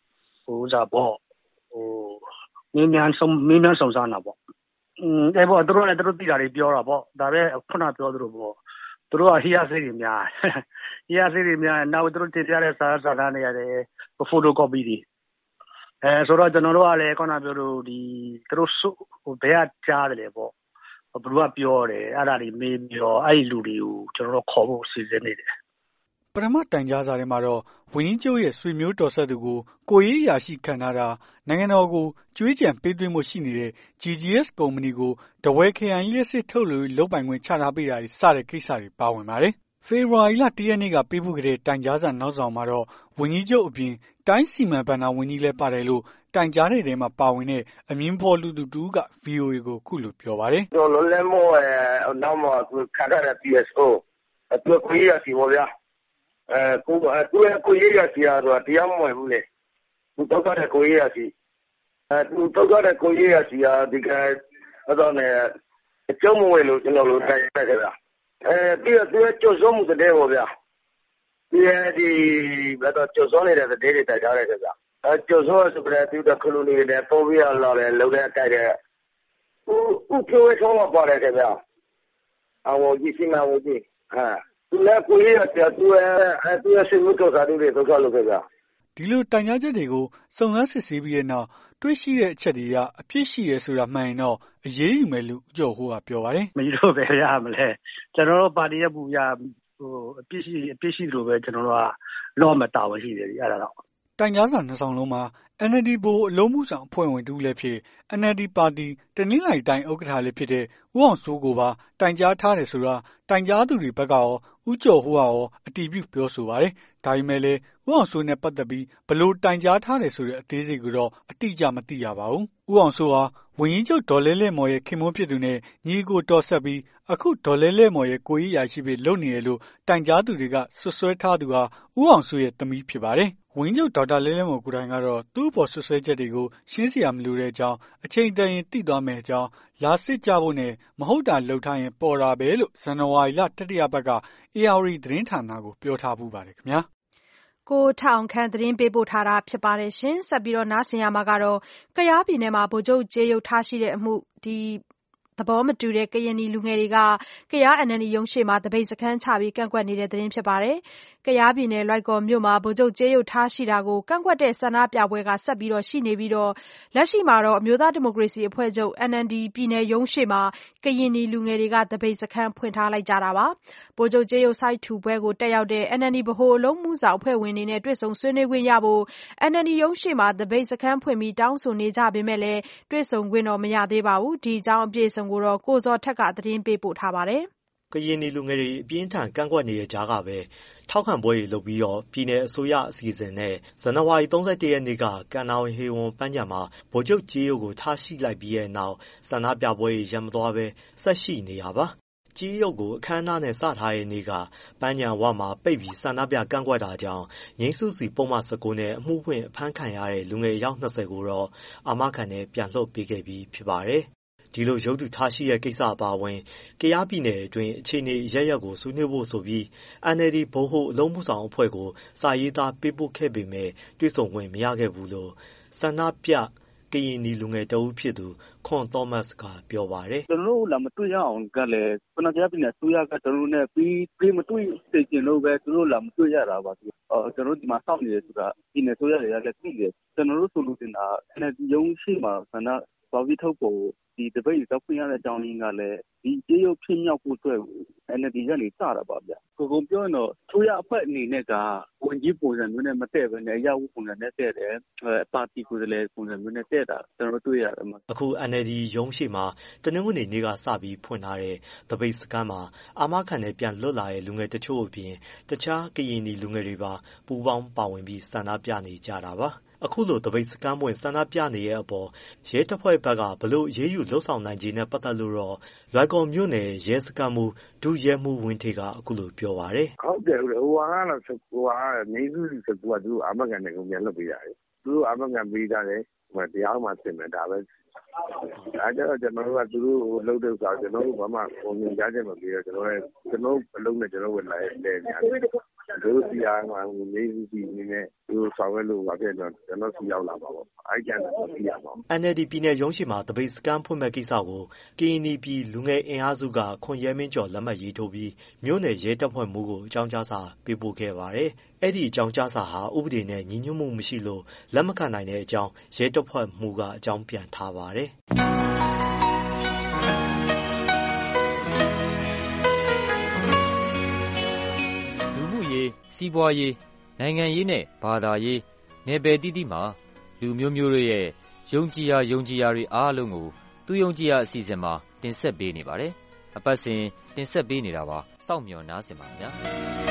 မေးမြန်းစုံစမ်းတာပေါ့။အဲ့ပေါ့သူတို့လည်းသူတို့သိတာတွေပြောတာပေါ့။ဒါပဲခုနပြောသလိုပေါ့။သူတို့ကဟီယာစိတ်တွေများနောက်သူတို့တင်ပြတဲ့စာတမ်းတွေရတယ်ဖိုတိုကော်ပီတွေဆိုတော့ကျွန်တော်တို့ကလည်းခုနပြောလို့ဒီသူတို့ဘယ်ကကြားတယ်လေပေါ့ဘယ်သူကပြောတယ်အဲ့ဒါတွေမေးပြီးတော့အဲ့ဒီလူတွေကိုကျွန်တော်တို့ခေါ်ဖို့စီစဉ်နေတယ်ပထမတိုင်ကြားစာထဲမှာတော့ဝန်ကြီးချုပ်ရဲ့ဆွေမျိုးတော်ဆက်သူကိုရေးအရာရှိခံထားတာနိုင်ငံတော်ကိုကြွေးကြံပေးသွင်းမှုရှိနေတဲ့ GGS ကုမ္ပဏီကိုတဝဲခရိုင်လျှက်စစ်ထုတ်လို့လုပ်ပိုင်ခွင့်ချထားပေးတာစတဲ့ကိစ္စတွေပါဝင်ပါတယ်။ဖေဖော်ဝါရီလ 1 ရက်နေ့ကပေးပို့ခဲ့တဲ့တိုင်ကြားစာနောက်ဆောင်မှာတော့ဝန်ကြီးချုပ်အပြင်တိုင်းစီမံဘဏ္ဍာဝန်ကြီးလည်းပါတယ်လို့တိုင်ကြားတဲ့ထဲမှာပါဝင်တဲ့အမင်းဖော်လူသူတူက VOA ကိုခုလိုပြောပါတယ်။တော်လုံးလဲမို့နောက်မှခံရတဲ့ PSO သူကိုရေးရစီပေါ့ဗျာ။ကိုရေးရစီကတော့တရားမဝင်ဘူးလေ။သူတော့တဲ့ကိုရေးရစီသူတော့တဲ့ကိုရေးရစီဒီကတော့ねအကျုံးမဝင်လို့ကျွန်တော်တို့တိုင်ခဲ့ကြတာပြီးတော့သူကြော်စုံမှုတဲ့ပေါ့ဗျာဒီဘယ်တော့ကြော်စုံနေတဲ့တဲ့တွေတိုင်ထားတယ်ကြကြော်စုံဆိုကြတဲ့သူကခလူနေတဲ့ပေါ်ပြလာတယ်လုံတဲ့တိုက်တဲ့ဥကျိုးထောင်းပါတယ်ကြဗျာအဝကြီးစီမံဝကြီးသူလည်းကိုရေးရစီသူရဲ့စိတ်မှုကြော်စားတွေတော့လုပ်ခဲ့ဗျာဒီလိုတိုင်ကြားချက်တွေကိုစုံစမ်းစစ်ဆေးပြီးတဲ့နောက်တွေ့ရှိတဲ့အချက်တွေကအပြစ်ရှိရဲဆိုတာမှန်ရင်တော့အရေးယူမယ်လို့ဦးကျော်ဟိုးကပြောပါတယ်မကြီးတို့ပဲရမလဲကျွန်တော်တို့ပါတီရဲ့ပူရအပြစ်ရှိလို့ပဲကျွန်တော်တို့ကလော့မတာဝန်ရှိတယ်အဲ့ဒါတော့တိုင်ကြားစာနှစ်ဆောင်လုံးမှာ NLD ဘိုအလုံးမှုဆောင်အဖွဲ့ဝင်တူလည်းဖြစ် NLD ပါတီတနင်္လာရီတိုင်းဥက္ကဋ္ဌလည်းဖြစ်တဲ့ဦးအောင်စိုးကိုပါတိုင်ကြားထားတယ်ဆိုတာတိုင်ကြားသူတွေဘက်ကရောဦးကျော်ဟိုးကရောအတည်ပြုပြောဆိုပါတယ်ဒါပေမဲ့လည်းဦးအောင်စိုးနဲ့ပတ်သက်ပြီးဘလို့တိုင်ကြားထားတယ်ဆိုတဲ့အသေးစိတ်ကိုတော့အတိအကျမသိရပါဘူးဦးအောင်စိုးဟာဝန်ကြီးချုပ်ဒေါ်လဲလဲမော်ရဲ့ခင်မွန်းဖြစ်သူနဲ့ညီကိုတော်ဆက်ပြီးအခုဒေါ်လဲလဲမော်ရဲ့ကိုကြီးရာရှိပြီးလုပ်နေရလို့တိုင်ကြားသူတွေကဆွဆွဲထားသူဟာဦးအောင်စိုးရဲ့သမီးဖြစ်ပါတယ်ဝန်ကြီးချုပ်ဒေါက်တာလဲလဲမော်ကိုတိုင်ကတော့သူ့အပေါ်ဆွဆွဲချက်တွေကိုရှင်းစရာမလိုတဲ့အကြောင်းအချိန်တန်ရင်သိသွားမယ်အကြောင်းလာစစ်ကြဖို့နဲ့မဟုတ်တာလှုပ်ထားရင်ပေါ်တာပဲလို့ဇန်နဝါရီလတတိယပတ်က ARD သတင်းဌာနကိုပြောထားပူပါတယ်ခင်ဗျာကိုထောင်ခန့်သတင်းပေးပို့ထားတာဖြစ်ပါတယ်ရှင်ဆက်ပြီးတော့နားဆင်ရမှာကတော့ကယားပြည်နယ်မှာဗိုလ်ချုပ်ကြေးရုပ်ထားရှိတဲ့အမှုသဘောမတူတဲ့ကရင်လူငယ်တွေကကယား NLD ရုံးရှေ့မှာတပိတ်စခန်းချပြီးကန့်ကွက်နေတဲ့သတင်းဖြစ်ပါတယ်။ကယားပြည်နယ်လွိုင်ကော်မြို့မှာဗိုလ်ချုပ်ကြေးရုပ်ထားရှိတာကိုကန့်ကွက်တဲ့ဆန္ဒပြပွဲကဆက်ပြီးရှိနေပြီးလက်ရှိမှာအမျိုးသားဒီမိုကရေစီအဖွဲ့ချုပ် NLD ပြည်နယ်ရုံးရှေ့မှာကရင်လူငယ်တွေကတပိတ်စခန်းဖွင့်ထားလိုက်ကြတာပါ။ဗိုလ်ချုပ်ကြေးရုပ်စိုက်ထူပွဲကိုတက်ရောက်တဲ့ NLD ဗဟိုအလုပ်မှုဆောင်အဖွဲ့ဝင်တွေနဲ့တွေ့ဆုံဆွေးနွေးခွင့်ရဖို့ NLD ရုံးရှေ့မှာတပိတ်စခန်းဖွင့်ပြီးတောင်းဆိုနေကြပေမဲ့လည်းတွေ့ဆုံခွင့်တော့မရသေးပါဘူး။ဒီအကြောင်းအပြည့်အစုံကိုကိုဇော်ထက်ကသတင်းပေးပို့ထားပါတယ်။ကရင်လူငယ်တွေအပြင်းထန်ကန့်ကွက်နေတဲ့ကြားကပဲထောက်ခံပွဲတွေလုပ်ပြီးပြည်내အစိုးရအစီအစဉ်နဲ့ဇန်နဝါရီ31ရက်နေ့ကကန်နာဟေဝန်ပန်းခြံမှာဗိုလ်ချုပ်ကြေးရုပ်ကိုထားရှိလိုက်ပြီးတဲ့နောက်ဆန္ဒပြပွဲတွေရပ်မသွားပဲဆက်ရှိနေတာပါ။ကြေးရုပ်ကိုအခမ်းအနားနဲ့စထားတဲ့နေ့ကပန်းခြံဝမှာပိတ်ပြီးဆန္ဒပြကန့်ကွက်တာကြောင့်ငိမ့်စုစီပုံမှန်19နဲ့အမှုဖွင့်အဖမ်းခံရတဲ့လူငယ်အယောက်20ကိုတော့အာမခံနဲ့ပြန်လွှတ်ပေးခဲ့ပြီးဖြစ်ပါတယ်။ဒီလိုရုပ်တုထားရှိတဲ့ကိစ္စအပါအဝင်ကယားပြည်နယ်အတွင်းအခြေအနေရရက်ကိုဆွေးနွေးဖို့ဆိုပြီး NLD ဗဟိုအလုံးမှုဆောင်အဖွဲ့ကိုစာရေးသားပေးပို့ခဲ့ပေမဲ့တွေ့ဆုံခွင့်မရခဲ့ဘူးလို့ဆန္ဒပြကရင်လူငယ်တဦးဖြစ်သူခွန်သောမတ်ကပြောပါတယ်ကျွန်တော်တို့လာမတွေ့ရအောင်ကလည်းခဏကြားပြည်နယ်အစိုးရကကျွန်တော်တို့နဲ့ပြီးမတွေ့စေချင်လို့ပဲသူတို့လာမတွေ့ရတာပါကျွန်တော်တို့ဒီမှာစောင့်နေတယ်ဆိုတာပြည်နယ်အစိုးရတွေကလည်းသိတယ်ကျွန်တော်တို့ဆိုလို့တင်တာ NLD ရုံးရှိမှာဆန္ဒဘာဝိထုတ်ဖို့ဒီတပိတ်ရောက်ခွင့်ရတဲ့အကြောင်းရင်းကလည်းဒီကြေးရုပ်ဖြစ်မြောက်ဖို့အတွက် NLD ကနေစတာပါဗျ။ကိုပြောရင်တော့အစိုးရအဖွဲ့အနေနဲ့ကဝန်ကြီးပုံစံမျိုးနဲ့မတည့်ဘဲနဲ့အရပ်ဝတ်ပုံစံနဲ့တည့်တယ်။ပါတီကိုယ်စားလှယ်ပုံစံမျိုးနဲ့တည့်တာကျွန်တော်တို့တွေ့ရတယ်မှာ။အခု NLD ရုံးရှိမှာတနင်္ဂနွေနေ့ကစပြီးဖွင့်ထားတဲ့တပိတ်စခန်းမှာအာမခံနဲ့ပြန်လွတ်လာတဲ့လူငယ်တချို့အပြင်တခြားကရင်လူငယ်တွေပါပူးပေါင်းပါဝင်ပြီးဆန္ဒပြနေကြတာပါ။အခုလိုတပိတ်စကမ်းပွင့်ဆန္ဒပြနေတဲ့အပေါ်ရဲတပ်ဖွဲ့ဘက်ကဘလို့ရေးယူလှုပ်ဆောင်နိုင်ခြင်းနဲ့ပတ်သက်လို့တော့လွိုင်ကော်မြို့နယ်ရဲစခန်းမှုဒုရဲမှုဝင်းထေကအခုလိုပြောပါတယ်။ဟုတ်တယ်ဟိုကတော့နေစုစီစကူကသူအာမခံနဲ့ကိုပြန်လွတ်ပေးရတယ်။သူတို့အာမခံပေးကြတယ်တရားမှပြင်မယ်ဒါပဲ။အဲကြတော့ကျွန်တော်တို့ကသူတို့လှုပ်တဲ့ဥစ္စာကျွန်တော်တို့ဘာမှပုံမြင်ကြားချက်မပေးတော့ကျွန်တော်အလုံးနဲ့ကျွန်တော်ဝင်လာတဲ့နေရာတို့စီအားမှာနေစုစီနေနဲ့သူဆောင်ရွက်လို့ဘာဖြစ်တော့ကျွန်တော်စီရောက်လာပါပေါ့။အဲကြတော့စီရပါဘူး။ NLD ပြည်နယ်ရုံးရှိမှာတပိတ်စကန်ဖွင့်မဲ့ကိစ္စကိုကရင်ပြည်လူငယ်အင်အားစုကခွန်ရဲမင်းကျော်လက်မှတ်ရေးထိုးပြီးမြို့နယ်ရဲတပ်ဖွဲ့မှူးကိုအကြောင်းကြားစာပေးပို့ခဲ့ပါတယ်။အဲ့ဒီအကြောင်းကြားစာဟာဥပဒေနဲ့ညီညွတ်မှုမရှိလို့လက်မခံနိုင်တဲ့အကြောင်းရဲတပ်ဖွဲ့မှူးကအကြောင်းပြန်ထားပါတယ်။စီးပွားရေး၊နိုင်ငံရေးနဲ့ဘာသာရေးနယ်ပယ်တိတိမှာလူမျိုးမျိုးတို့ရဲ့ယုံကြည်ရာတွေအားလုံးကိုသူယုံကြည်ရာအစီအစဉ်မှာတင်ဆက်ပေးနေပါတယ်။အပတ်စဉ်တင်ဆက်ပေးနေတာပါ။စောင့်မျှော်နားဆင်ပါခင်ဗျာ။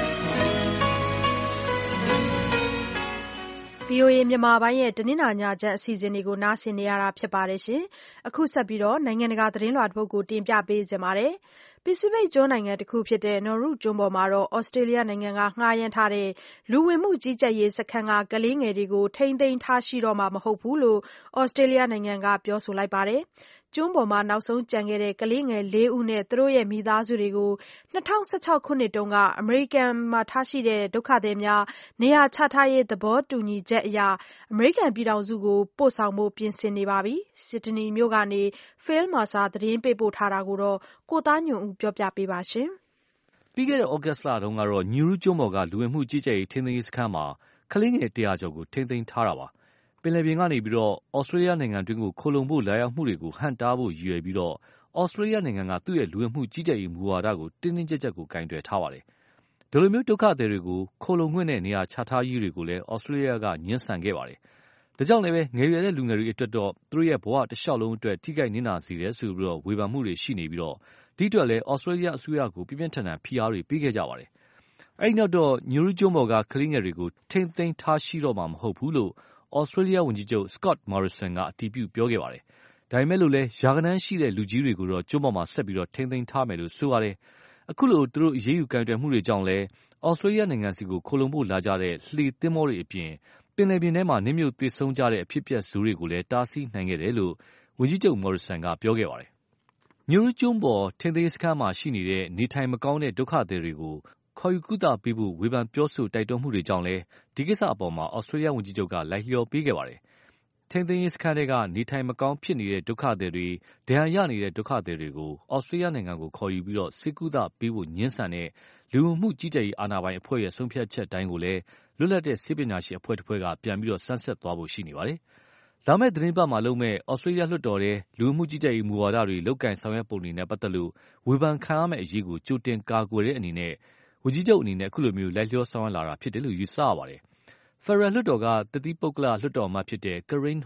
VOA မြန်မာပိုင်းရဲ့တနင်္လာညချမ်းအစီအစဉ်တွေကိုနားဆင်နေရတာဖြစ်ပါတယ်ရှင်။အခုဆက်ပြီးနိုင်ငံတကာသတင်းလွှာတစ်ပုဒ်ကိုတင်ပြပေးချင်ပါတယ်။ပစိဖိတ်ကျွန်းနိုင်ငံတစ်ခုဖြစ်တဲ့နော်ရူကျွန်းပေါ်မှာဩစတြေးလျနိုင်ငံကငှားရမ်းထားတဲ့လူဝင်မှုကြီးကြပ်ရေးစခန်းကကလေးငယ်တွေကိုထိန်းသိမ်းထားရှိတော့မှာမဟုတ်ဘူးလို့ဩစတြေးလျနိုင်ငံကပြောဆိုလိုက်ပါတယ်။ကျွန်းပေါ်မှာနောက်ဆုံးကျန်ခဲ့တဲ့ကလေးငယ်4ဦးနဲ့သူတို့ရဲ့မိသားစုတွေကို2016ခုနှစ်တုန်းကအမေရိကန်မှာထားရှိတဲ့ဒုက္ခသည်များနေရာချထားရေးသဘောတူညီချက်အရအမေရိကန်ပြည်ထောင်စုကိုပို့ဆောင်ဖို့ပြင်ဆင်နေပါပြီ။စစ်ဒနီမြို့ကနေ Phil Mercer သတင်းပေးပို့ထားတာကိုကိုသားညွန့်ဦးပြောပြပေးပါရှင်။ပြီးခဲ့တဲ့ဩဂတ်စ်လတုန်းကတော့ညူရူကျွန်းပေါ်ကလူဝင်မှုကြီးကြပ်ရေးထိန်းသိမ်းရေးစခန်းမှာကလေးငယ်100ကျော်ကိုထိန်းသိမ်းထားတာပါ။ပင်လယ်ပြင်ကနေပြီးတော့ဩစတြေးလျနိုင်ငံတွင်းကိုခိုလုံဖို့လာရောက်မှုတွေကိုဟန့်တားဖို့ရည်ရွယ်ပြီးတော့ဩစတြေးလျနိုင်ငံကသူ့ရဲ့လူဝင်မှုကြီးကြပ်ရေးမူဝါဒကိုတင်းတင်းကျပ်ကျပ်ကိုကင်တွယ်ထားပါတယ်။ဒီလိုမျိုးဒုက္ခသည်တွေကိုခိုလုံခွင့်နဲ့နေရာချထားရေးတွေကိုလည်းဩစတြေးလျကညှင်းဆန်ခဲ့ပါတယ်။ဒါကြောင့်လည်းငယ်ရွယ်တဲ့လူငယ်တွေအတွက်တော့သူတို့ရဲ့ဘဝတစ်လျှောက်လုံးအတွက်ထိခိုက်နစ်နာစေတယ်ဆိုပြီးတော့ဝေဖန်မှုတွေရှိနေပြီးတော့ဒီအတွက်လည်းဩစတြေးလျအစိုးရကိုပြင်းပြင်းထန်ထန်ဖိအားတွေပေးခဲ့ကြပါတယ်။အဲဒီနောက်တော့ညူရူကျွန်းပေါ်ကကလေးငယ်တွေကိုထိန်းသိမ်းထားရှိတော့မှာမဟုတ်ဘူးလို့ဩစတြေးလျဝန်ကြီးချုပ် Scott Morrison ကအတည်ပြုပြောခဲ့ပါတယ်။ဒါပေမဲ့လို့လည်းရာဂဏန်းရှိတဲ့လူကြီးတွေကိုတော့ကျွန်းပေါ်မှာဆက်ပြီးတော့ထိန်းသိမ်းထားမယ်လို့ဆိုပါတယ်။အခုလိုသူတို့အရေးယူကင်တွယ်မှုတွေကြောင့်လည်းဩစတြေးလျနိုင်ငံစီကိုခိုလုံဖို့လာကြတဲ့လှေသင်္ဘောတွေအပြင်ပင်လယ်ပြင်ထဲမှာနစ်မြုပ်သေဆုံးကြတဲ့အဖြစ်အပျက်ဇိုးတွေကိုလည်းတားဆီးနိုင်ခဲ့တယ်လို့ဝန်ကြီးချုပ် Morrison ကပြောခဲ့ပါတယ်။ညူရူကျွန်းပေါ်ထိန်းသိမ်းစခန်းမှာရှိနေတဲ့နေထိုင်မကောင်းတဲ့ဒုက္ခသည်တွေကိုခေါ်ယူကုသပေးဖို့ဝေဖန်ပြောဆိုတိုက်တွန်းမှုတွေကြောင့်လည်းဒီကိစ္စအပေါ်မှာဩစတြေးလျဝန်ကြီးချုပ်ကလိုက်လျောပေးခဲ့ပါတယ်။ထိန်းသိမ်းရေးစခန်းတွေကနေထိုင်မကောင်းဖြစ်နေတဲ့ဒုက္ခသည်တွေဒဏ်ရာရနေတဲ့ဒုက္ခသည်တွေကိုဩစတြေးလျနိုင်ငံကိုခေါ်ယူပြီးတော့ဆေးကုသပေးဖို့ညှင်းဆန်တဲ့လူဝင်မှုကြီးကြပ်ရေးအာဏာပိုင်အဖွဲ့ရဲ့ဆုံးဖြတ်ချက်တိုင်းကိုလည်းလွတ်လပ်တဲ့ဆေးပညာရှင်အဖွဲ့တစ်ဖွဲ့ကပြန်ပြီးတော့ဆန်းစစ်သွားဖို့ရှိနေပါတယ်။လာမယ့်သတင်းပတ်မှာလုပ်မဲ့ဩစတြေးလျလွှတ်တော်ထဲလူဝင်မှုကြီးကြပ်ရေးမူဝါဒတွေလုပ်ကင်ဆောင်ရွက်ပုံတွေနဲ့ပတ်သက်လို့ဝေဖန်ခံရမယ့်အရေးကိုကြိုတင်ကာကွယ်တဲ့အနေနဲ့ဝန်ကြီးချုပ်အနေနဲ့အခုလိုမျိုးလိုက်လျောဆောင်ရွက်လာတာဖြစ်တယ်လို့ယူဆရပါတယ်။ ဖက်ဒရယ်လွှတ်တော်ကတသီးပုဂ္ဂလလွှတ်တော်အမတ်ဖြစ်တဲ့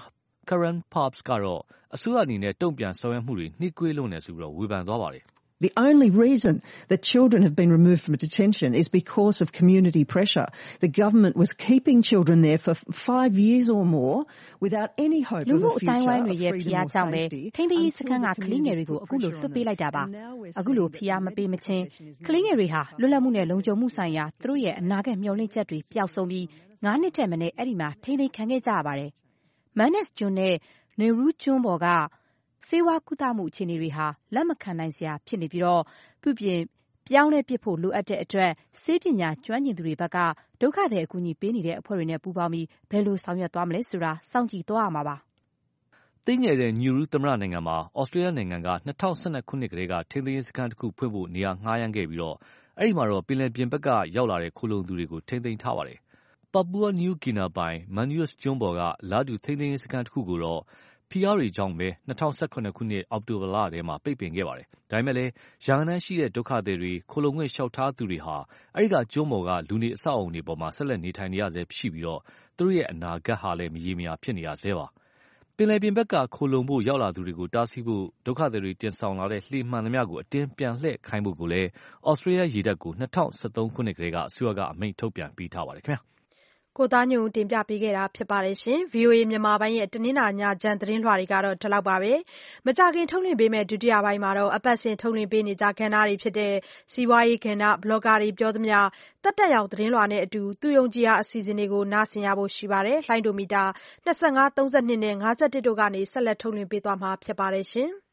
Karen Pabst ကတော့အစိုးရအနေနဲ့တုံ့ပြန်ဆောင်ရွက်မှုတွေနှေးကွေးလွန်းတယ်ဆိုပြီးတော့ဝေဖန်သွားပါတယ်။ The only reason that children have been removed from detention is because of community pressure. The government was keeping children there for 5 years or more without any hope of a future of freedom or safety. လူမှုအတိုင်းဝိုင်းတွေရဲ့ဖိအားကြောင့်ပဲထိန်းသိမ်းရေးစခန်းကကလေးငယ်တွေကိုအခုလိုလွှတ်ပေးလိုက်တာပါ။အခုလိုဖိအားမပေးမချင်းကလေးငယ်တွေဟာလွတ်လပ်မှုနဲ့လုံခြုံမှုဆိုင်ရာသူတို့ရဲ့အနာဂတ်မျှော်လင့်ချက်တွေပျောက်ဆုံးပြီး9နှစ်ထက်မနည်းအဲ့ဒီမှာထိန်းသိမ်းခံခဲ့ကြရပါတယ်။ Manus ကျွန်းနဲ့နေရူးကျွန်းပေါ်ကဆေးဝါးကုသမှုအခြေအနေတွေဟာလက်မခံနိုင်စရာဖြစ်နေပြီးတော့ပြုပြင်ပြောင်းလဲပစ်ဖို့လိုအပ်တဲ့အတွက်ဆေးပညာကျွမ်းကျင်သူတွေဘက်ကဒုက္ခသည်အကူအညီပေးနေတဲ့အဖွဲ့တွေနဲ့ပူးပေါင်းပြီးဘယ်လိုဆောင်ရွက်သွားမလဲဆိုတာစောင့်ကြည့်သွားရမှာပါ။သိငယ်တဲ့ညူရူသမ္မတနိုင်ငံမှာဩစတြေးလျနိုင်ငံက2012ခုနှစ်ကတည်းကထိန်းသိမ်းရေးစခန်းတစ်ခုဖွင့်ဖို့နေရာငှားရမ်းခဲ့ပြီးတော့အဲ့ဒီမှာတော့ပင်လယ်ပြင်ဘက်ကရောက်လာတဲ့ခိုလုံသူတွေကိုထိန်းသိမ်းထားပါတယ်။ Papua New Guinea ပိုင် Manus ကျွန်းပေါ်ကလာတူထိန်းသိမ်းရေးစခန်းတစ်ခုကိုတော့ဖိအားတွေကြောင့်ပဲ2018ခုနှစ်အောက်တိုဘာလထဲမှာပိတ်ပင်ခဲ့ပါတယ်။ဒါပေမဲ့လည်းရာဂဏန်းရှိတဲ့ဒုက္ခသည်တွေခိုလုံခွင့်လျှောက်ထားသူတွေဟာအဲဒီကကျွန်းပေါ်ကလူနေအဆောက်အအုံတွေပေါ်မှာဆက်လက်နေထိုင်နေရဆဲရှိပြီးတော့သူတို့ရဲ့အနာဂတ်ဟာလည်းမရေမရာဖြစ်နေရဆဲပါ။ပင်လယ်ပြင်ဘက်ကခိုလုံဖို့ရောက်လာသူတွေကိုတားဆီးဖို့ဒုက္ခသည်တွေတင်ဆောင်လာတဲ့လှေမှန်သမျှကိုအတင်းပြန်လှည့်ခိုင်းဖို့ကိုလည်းဩစတြေးလျရေတပ်ကို2013ခုနှစ်ကတည်းကအစိုးရကအမိန့်ထုတ်ပြန်ပေးထားပါတယ်ခင်ဗျာ။ကိုသားညွန့်တင်ပြပေးခဲ့တာဖြစ်ပါတယ်ရှင်။ VOA မြန်မာပိုင်းရဲ့တနင်္လာညချမ်းသတင်းလွှာတွေကတော့ဒီလောက်ပါပဲ။မကြခင်ထုတ်လွှင့်ပေးမယ့်ဒုတိယပိုင်းမှာတော့အပတ်စဉ်ထုတ်လွှင့်ပေးနေကြကဏ္ဍတွေဖြစ်တဲ့စီးပွားရေးကဏ္ဍဘလော့ဂါတွေပြောသမျှတက်တက်ရောက်သတင်းလွှာနဲ့အတူသူယုံကြည်ရာအစီအစဉ်တွေကိုနားဆင်ရဖို့ရှိပါတယ်။လှိုင်းဒိုမီတာ25 32နဲ့51တို့ကနေဆက်လက်ထုတ်လွှင့်ပေးသွားမှာဖြစ်ပါတယ်ရှင်။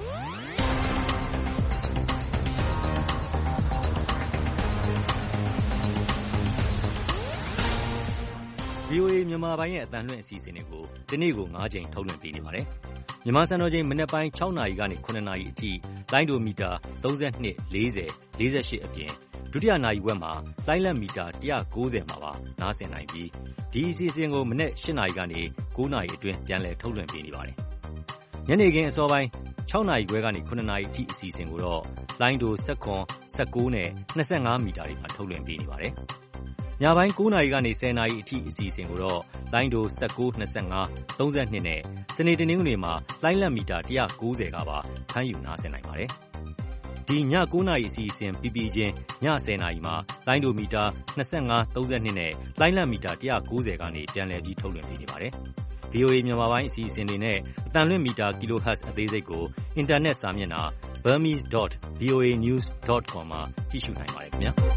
VOA မြန်မာပိုင်းရဲ့အသံလွှင့်အစီအစဉ်တွေကိုဒီနေ့ကို9ချိန်ထုတ်လွှင့်ပေးနေပါတယ်။မြန်မာစံတော်ချိန်မနက်ပိုင်း6နာရီကနေ9နာရီအထိလိုင်းဒိုမီတာ32 40 48အပြင်ဒုတိယနာရီဝက်မှာလိုင်းလက်မီတာ190မှာပါနားဆင်နိုင်ပြီးဒီအစီအစဉ်ကိုမနက်8နာရီကနေ9နာရီအတွင်းပြန်လည်ထုတ်လွှင့်ပေးနေပါတယ်။ညနေခင်းအစောပိုင်း6နာရီခွဲကနေ9နာရီအထိအစီအစဉ်ကိုတော့လိုင်းဒို19 19နဲ့25မီတာတွေမှာထုတ်လွှင့်ပေးနေပါတယ်။ညပိုင်း 9 နာရီကနေ 10 နာရီအထိအစီအစဉ်ကိုတော့လိုင်းဒို 19, 25, 32 နဲ့စနေတနင်္ဂနွေမှာလိုင်းလတ်မီတာ 190 ကပါဖမ်းယူနားဆင်နိုင်ပါတယ်။ဒီည 9 နာရီအစီအစဉ်ပြီးပြီးချင်းည 10 နာရီမှာလိုင်းဒိုမီတာ 25, 32 နဲ့လိုင်းလတ်မီတာ 190 ကနေပြန်လည်ပြီးထုတ်လွှင့်ပေးနေပါတယ်။ VOA မြန်မာပိုင်းအစီအစဉ်တွေနဲ့အသံလွှင့်မီတာ kilohertz အသေးစိတ်ကိုအင်တာနက်စာမျက်နှာ burmese.voanews.com မှာကြည့်ရှုနိုင်ပါတယ်ခင်ဗျာ။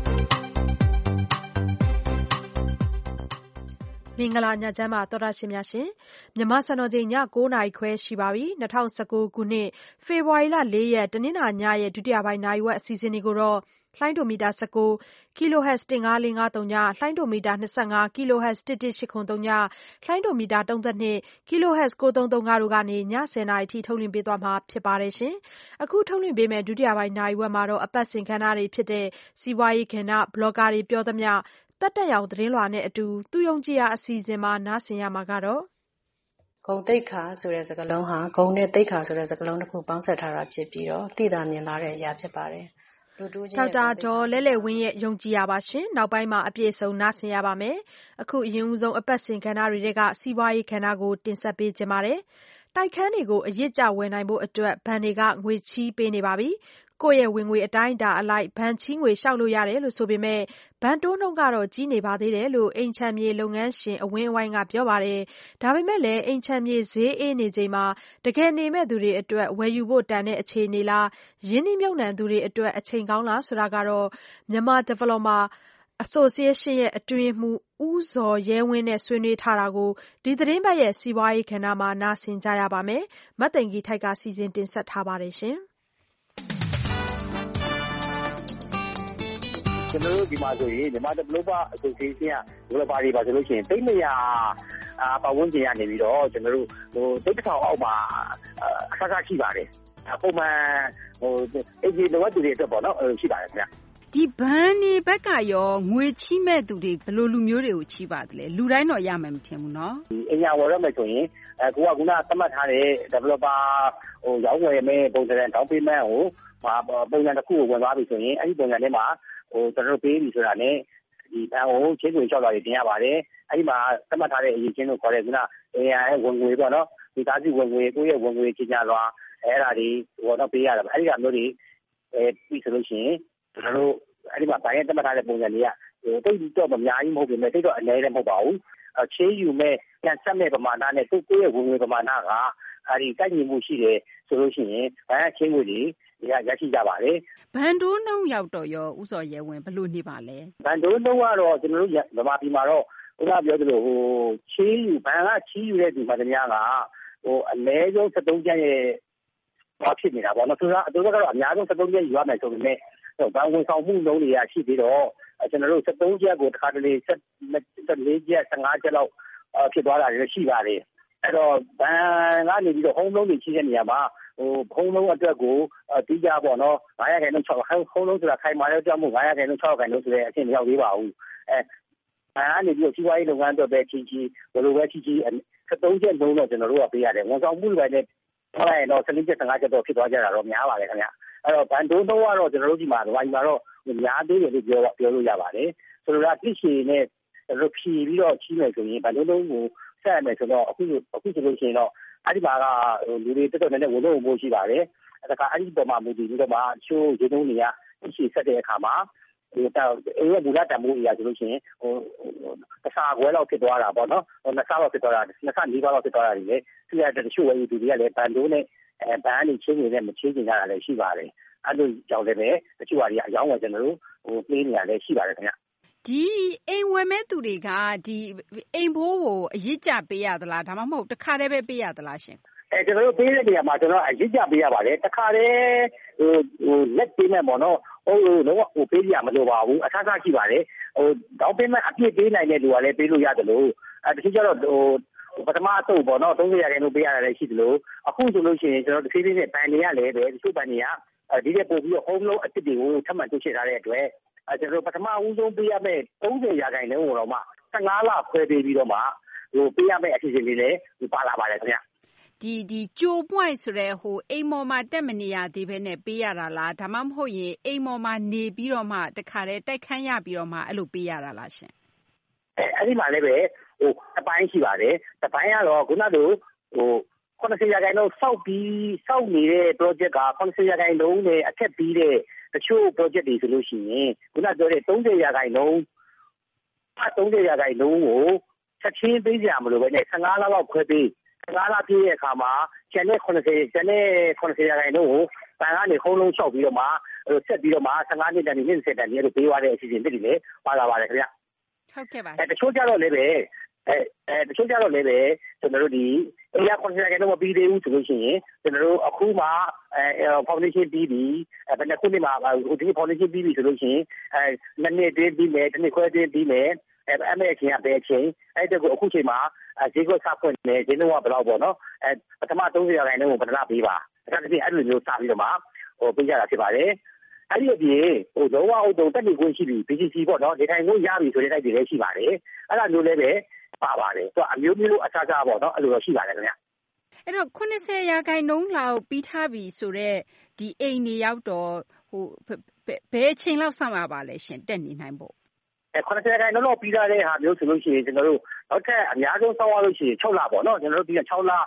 မင်္ဂလာညချမ်းပါသောတာရှင်များရှင်မြန်မာစံတော်ချိန်ည 9 နာရီခွဲရှိပါပြီ2019ခုနှစ်ဖေဖော်ဝါရီလ 4 ရက်တနင်္လာညရဲ့ဒုတိယပိုင်းနိုင်ဝက်အစီအစဉ်တွေကိုတော့လှိုင်းဒိုမီတာ19 kHz 15553ညလှိုင်းဒိုမီတာ25 kHz 11803ညလှိုင်းဒိုမီတာ32 kHz 9335တို့ကနေည10နာရီထိထုတ်လွှင့်ပေးသွားမှာဖြစ်ပါတယ်ရှင်အခုထုတ်လွှင့်ပေးမယ့်ဒုတိယပိုင်းနိုင်ဝက်မှာတော့အပတ်စဉ်ခန်းသားတွေဖြစ်တဲ့စီးပွားရေးကဏ္ဍဘလော့ဂါတွေပြောသမျှတက်တက်ရောင်သတင်းလွှာနဲ့အတူသူယုံကြည်ရာအစီအစဉ်မှာနားဆင်ရမှာကတော့ဂုံတိတ်ခါဆိုတဲ့စကားလုံးဟာဂုံနဲ့တိတ်ခါဆိုတဲ့စကားလုံးတစ်ခုပေါင်းဆက်ထားတာဖြစ်ပြီးတော့သိတာမြင်သာတဲ့အရာဖြစ်ပါတယ်။လူတို့ချင်းဒေါက်တာဒေါ်လဲလဲဝင်းရဲ့ယုံကြည်ရပါရှင်။နောက်ပိုင်းမှာအပြည့်အစုံနားဆင်ရပါမယ်။အခုအရင်ဦးဆုံးအပတ်စဉ်ကဏ္ဍတွေကစီးပွားရေးကဏ္ဍကိုတင်ဆက်ပေးခြင်းပါတယ်။တိုက်ခန်းတွေကိုအရစ်ကျဝယ်နိုင်ဖို့အတွက်ဘဏ်တွေကငွေချီးပေးနေပါပြီ။ကိုယ့်ရဲ့ဝင်ငွေအတိုင်းအတာအလိုက်ဘဏ်ချီးငွေလျှောက်လို့ရတယ်လို့ဆိုပေမဲ့ဘဏ်တိုးနှုန်းကတော့ကြီးနေပါသေးတယ်လို့အိမ်ချမ်းမြေလုပ်ငန်းရှင်အဝင်းအဝိုင်းကပြောပါတယ်။ဒါပေမဲ့လည်းအိမ်ချမ်းမြေဈေးအေးနေချိန်မှာတကယ်နေမဲ့သူတွေအတွက်ဝယ်ယူဖို့တန်တဲ့အခြေအနေလားရင်းနှီးမြှုပ်နှံသူတွေအတွက်အချိန်ကောင်းလားဆိုတာကတော့မြန်မာ Developer Association ရဲ့အတွင်းမှူးဦးဇော်ရဲဝင်းနဲ့ဆွေးနွေးထားတာကိုဒီသတင်းပတ်ရဲ့စီးပွားရေးကဏ္ဍမှာနားဆင်ကြရပါမယ်။မတ်သိင်္ဂီထိုက်ကစီစဉ်တင်ဆက်ထားပါတယ်ရှင်။ကျွန်တော်တို့ဒီမှာဆိုရင်မြန်မာ Developer Association က developer တွေပါဆိုလို့ရှိရင်သိန်း200ပတ်ဝန်းကျင်ရနေပြီးတော့ကျွန်တော်တို့သိန်း1000အောက်မှာအခက်အခဲရှိပါတယ်ပုံမှန်အေဂျင့်လိုအပ်သူတွေအတွက်ပေါ့နော်ရှိပါတယ်ခင်ဗျဒီဘဏ်ဒီဘက်ကရောငွေချီးမဲ့သူတွေဘယ်လိုလူမျိုးတွေကိုချီးပါသလဲလူတိုင်းတော့ရမယ်မထင်ဘူးနော်အညာဝယ်ရမယ်ဆိုရင်ကိုကခုနသတ်မှတ်ထားတဲ့ developer ရောင်းဝယ်မဲ့ပုံစံတောင်းပေးမဲ့ပုံစံတစ်ခုကိုဝင်သွားပြီဆိုရင်အဲ့ဒီပုံစံထဲမှာကျွန်တော်တို့ပေးပြီဆိုတာနဲ့ဒီဘဏ်ကိုချင်းဝင်လျှောက်တာတွေတင်ရပါတယ်အဲ့ဒီမှာသတ်မှတ်ထားတဲ့အရေးချင်းကိုခေါ်တဲ့ခုနAIဝင်ငွေပေါ့နော်ဒီသားစုဝင်ငွေကိုယ့်ရဲ့ဝင်ငွေကြီးကြလွားအဲ့ဒါတွေတော့ပေးရတာအဲ့ဒီကမျိုးတွေပြီးဆိုလို့ရှိရင်ကျွန်တော်တို့အဲ့ဒီမှာဘဏ်ရဲ့သတ်မှတ်ထားတဲ့ပုံစံတွေကတိတ်တော့မများကြီးမဟုတ်ပေမဲ့တိတ်တော့အနည်းလည်းမဟုတ်ပါဘူးချေးယူမဲ့ပြန်ဆက်မဲ့ပမာဏနဲ့ကိုယ့်ရဲ့ဝင်ငွေပမာဏကအဲ့ဒီတိုက်ညီမှုရှိတယ်ဆိုလို့ရှိရင်ဘဏ်ချင်းငွေတွေရရှိကြပါတယ်ဘန်တိုးနှုံရောက်တော့ရောဥစော်ရဲဝင်ဘယ်လိုနေပါလဲဘန်တိုးနှုံကတော့ကျွန်တော်တို့မြန်မာပြည်မှာတော့ဥပမာပြောသလိုချေးယူဘဏ်ကချေးယူတဲ့ဒီမှာတည်းများကအနည်းဆုံး73ကျပ်ရဲ့ဘာဖြစ်နေတာပေါ့နော်ဆိုတာအတူတူကတော့အများဆုံး73ကျပ်ယူရမယ်ဆိုပေမဲ့ဘဏ်ဝန်ဆောင်မှုနှုန်းတွေကရှိပြီးတော့ကျွန်တော်တို့73ကျပ်ကိုတစ်ခါတလေ14ကျပ်15ကျပ်လောက်ဖြစ်သွားတာတွေရှိပါတယ်အဲ့တော့ဘဏ်ကနေပြီးတော့ဟုံးလုံးတွေရှိတဲ့နေရာမှာဟုံးလုံးအတွက်ကိုတီးကြပေါ့နော်900ခန့်လုံး6ဟုံးလုံးဆိုတာခိုင်မာတဲ့ကြောင့်မို့900ခန့်လုံး600ခန့်လုံးဆိုတဲ့အဆင့်မရောက်သေးပါဘူးဘဏ်ကနေပြီးတော့စီးပွားရေးလုပ်ငန်းအတွက်ပဲချီဘယ်လိုပဲချီ73ကျပ်လုံးတော့ကျွန်တော်တို့ကပေးရတယ်ဝန်ဆောင်မှုတွေနဲ့ဟုတ်ရင်တော့14ကျပ်15ကျပ်တော့ဖြစ်သွားကြတာတော့များပါတယ်ခင်ဗျအဲ့တော့ဘန်တိုးတော့ကတော့ကျွန်တော်တို့ဒီမှာဒီမှာတော့များသေးတယ်လို့ပြောလို့ရပါတယ်ဆိုတော့တိရှိနဲ့တို့ဖြီးပြီးတော့ချီးမယ်ဆိုရင်ဘန်တိုးလုံးကိုဆက်ရမယ်ဆိုတော့အခုဆိုလို့ရှိရင်တော့အဲ့ဒီမှာကလူတွေတော်တော်နဲ့ဝန်လို့မို့ရှိပါတယ်အဲ့ဒါကအဲ့ဒီပေါ်မှာမူတည်ပြီးတော့မှချိုးရေတုံးတွေကရှိဆက်တဲ့အခါမှာဒီတော့အေးရမူလတမိုးကြီးရဆိုလို့ရှိရင်တစ်ဆာခွဲလောက်ဖြစ်သွားတာပေါ့နော်နှစ်ဆာလောက်ဖြစ်သွားတာနှစ်ဆာ၄ပါးလောက်ဖြစ်သွားတာတွေလေသူရတဲ့ချိုးဝယ်ယူသူတွေကလည်းဘန်တိုးနဲ့ဘန်ကနေချင်းနေတဲ့မချင်းကျင်ကြတာလည်းရှိပါတယ်အဲ့လိုကြောင့်လည်းပဲတချို့ဟာတွေအယောင်းဝယ်ကျွန်တော်တို့ပေးနေရလည်းရှိပါတယ်ခင်ဗျဒီအိမ်ဝယ်မဲ့သူတွေကဒီအိမ်ဖိုးကိုအရစ်ကျပေးရသလားဒါမှမဟုတ်တစ်ခါတည်းပဲပေးရသလားရှင်ကျွန်တော်တို့ပေးတဲ့နေရာမှာကျွန်တော်အရစ်ကျပေးရပါတယ်တစ်ခါတည်းလက်ပေးမဲ့ပေါ့နော်လုံးဝပေးရမလိုပါဘူးအခါရှိပါတယ်ဒေါင်းပေးမဲ့အပြည့်ပေးနိုင်တဲ့လူကလည်းပေးလို့ရတယ်လို့တချို့ကျတော့ပထမအဆုပ်ပေါ့နော်30ရာခိုင်နှုန်းပေးရတာလည်းရှိတယ်လို့အခုဆိုလို့ရှိရင်ကျွန်တော်တစ်ဖြည်းဖြည်းနဲ့ဘန်တွေရလည်းပဲတချို့ဘန်တွေကဒီတဲ့ပို့ပြီးတော့ home loan အစ်စ်တွေကိုထပ်မံတိုးချဲ့ထားတဲ့အတွက်ကျွန်တော်ပထမဦးဆုံးပေးရမယ့်30ရာခိုင်နှုန်းကိုတော့မှ15လခွဲပေးပြီးတော့မှပေးရမယ့်အစီအစဉ်လေးလည်းပါလာပါတယ်ခင်ဗျဒီကြိုပွိုင်းဆိုတဲ့အိမ်ပေါ်မှာတက်မနေရသေးဘဲနဲ့ပေးရတာလားဒါမှမဟုတ်ရင်အိမ်ပေါ်မှာနေပြီးတော့မှတခါတည်းတိုက်ခန်းရပြီးတော့မှအဲ့လိုပေးရတာလားရှင်အဲ့ဒီမှာလည်းပဲတစ်ပိုင်းရှိပါတယ်တစ်ပိုင်းကတော့ခုနက80%စောက်နေတဲ့ project က80%နဲ့အထက်ပြီးတဲ့တချို့ project တွေဆိုလို့ရှိရင်ခုနပြောတဲ့30%ကိုချက်ချင်းပေးကြမလို့ပဲနဲ့15လလောက်ခွဲပေး15လပြည့်တဲ့အခါမှာကျန်တဲ့80%ကိုဘဏ်ကနေခုံးလုံးလျှောက်ပြီးတော့မှဆက်ပြီးတော့မှ15နှစ်တန်20တန်တွေပေးသွားတဲ့အစီအစဉ်တွေလည်းပါလာပါတယ်ခင်ဗျဟုတ်ကဲ့ပါတချို့ကြတော့လည်းပဲကျွန်တော်တို့ဒီအရာ80%မပြီးသေးဘူးဆိုလို့ရှိရင်ကျွန်တော်တို့အခုမှfoundation ပြီးပြီဘယ်နှစ်ခုနှစ်မှာဒီ foundation ပြီးပြီဆိုလို့ရှိရင်2နှစ်တည်းပြီးမယ်တစ်နှစ်ခွဲတည်းပြီးမယ်အဲ့မဲ့အချိန်ကဘယ်အချိန်အဲ့ဒါကိုအခုချိန်မှာဈေးကွက်စဖွင့်နေဈေးနှုန်းကဘယ်လောက်ပေါ့နော်ပထမ30%ကိုဘယ်လောက်ပေးပါဒါကြည့်အဲ့လိုမျိုးစပြီးတော့မှပေးကြတာဖြစ်ပါတယ်အဲ့ဒီအပြင်လုံးဝအုပ်တုံတက်နေခွင့်ရှိပြီ BCC ပေါ့နော်ဒီထိုင်ခွင့်ရပြီဆိုတဲ့တိုက်တွေလည်းရှိပါတယ်အဲ့ဒါမျိုးလည်းပဲပါပါတယ်သူကအမျိုးမျိုးအခြားပေါ့နော်အဲ့လိုတော့ရှိပါတယ်ခင်ဗျအဲ့တော့80%လောက်ပြီးထားပြီဆိုတော့ဒီအိမ်တွေရောက်တော့ဘယ်အချိန်လောက်ဆောင်ရပါလဲရှင်တက်နေနိုင်ဖို့ 80%လောက်ပြီးထားတဲ့ဟာမျိုးဆိုလို့ရှိရင်ကျွန်တော်တို့နောက်ထပ်အများဆုံးဆောင်ရလို့ရှိရင်6လပေါ့နော်ကျွန်တော်တို့ပြီး6လ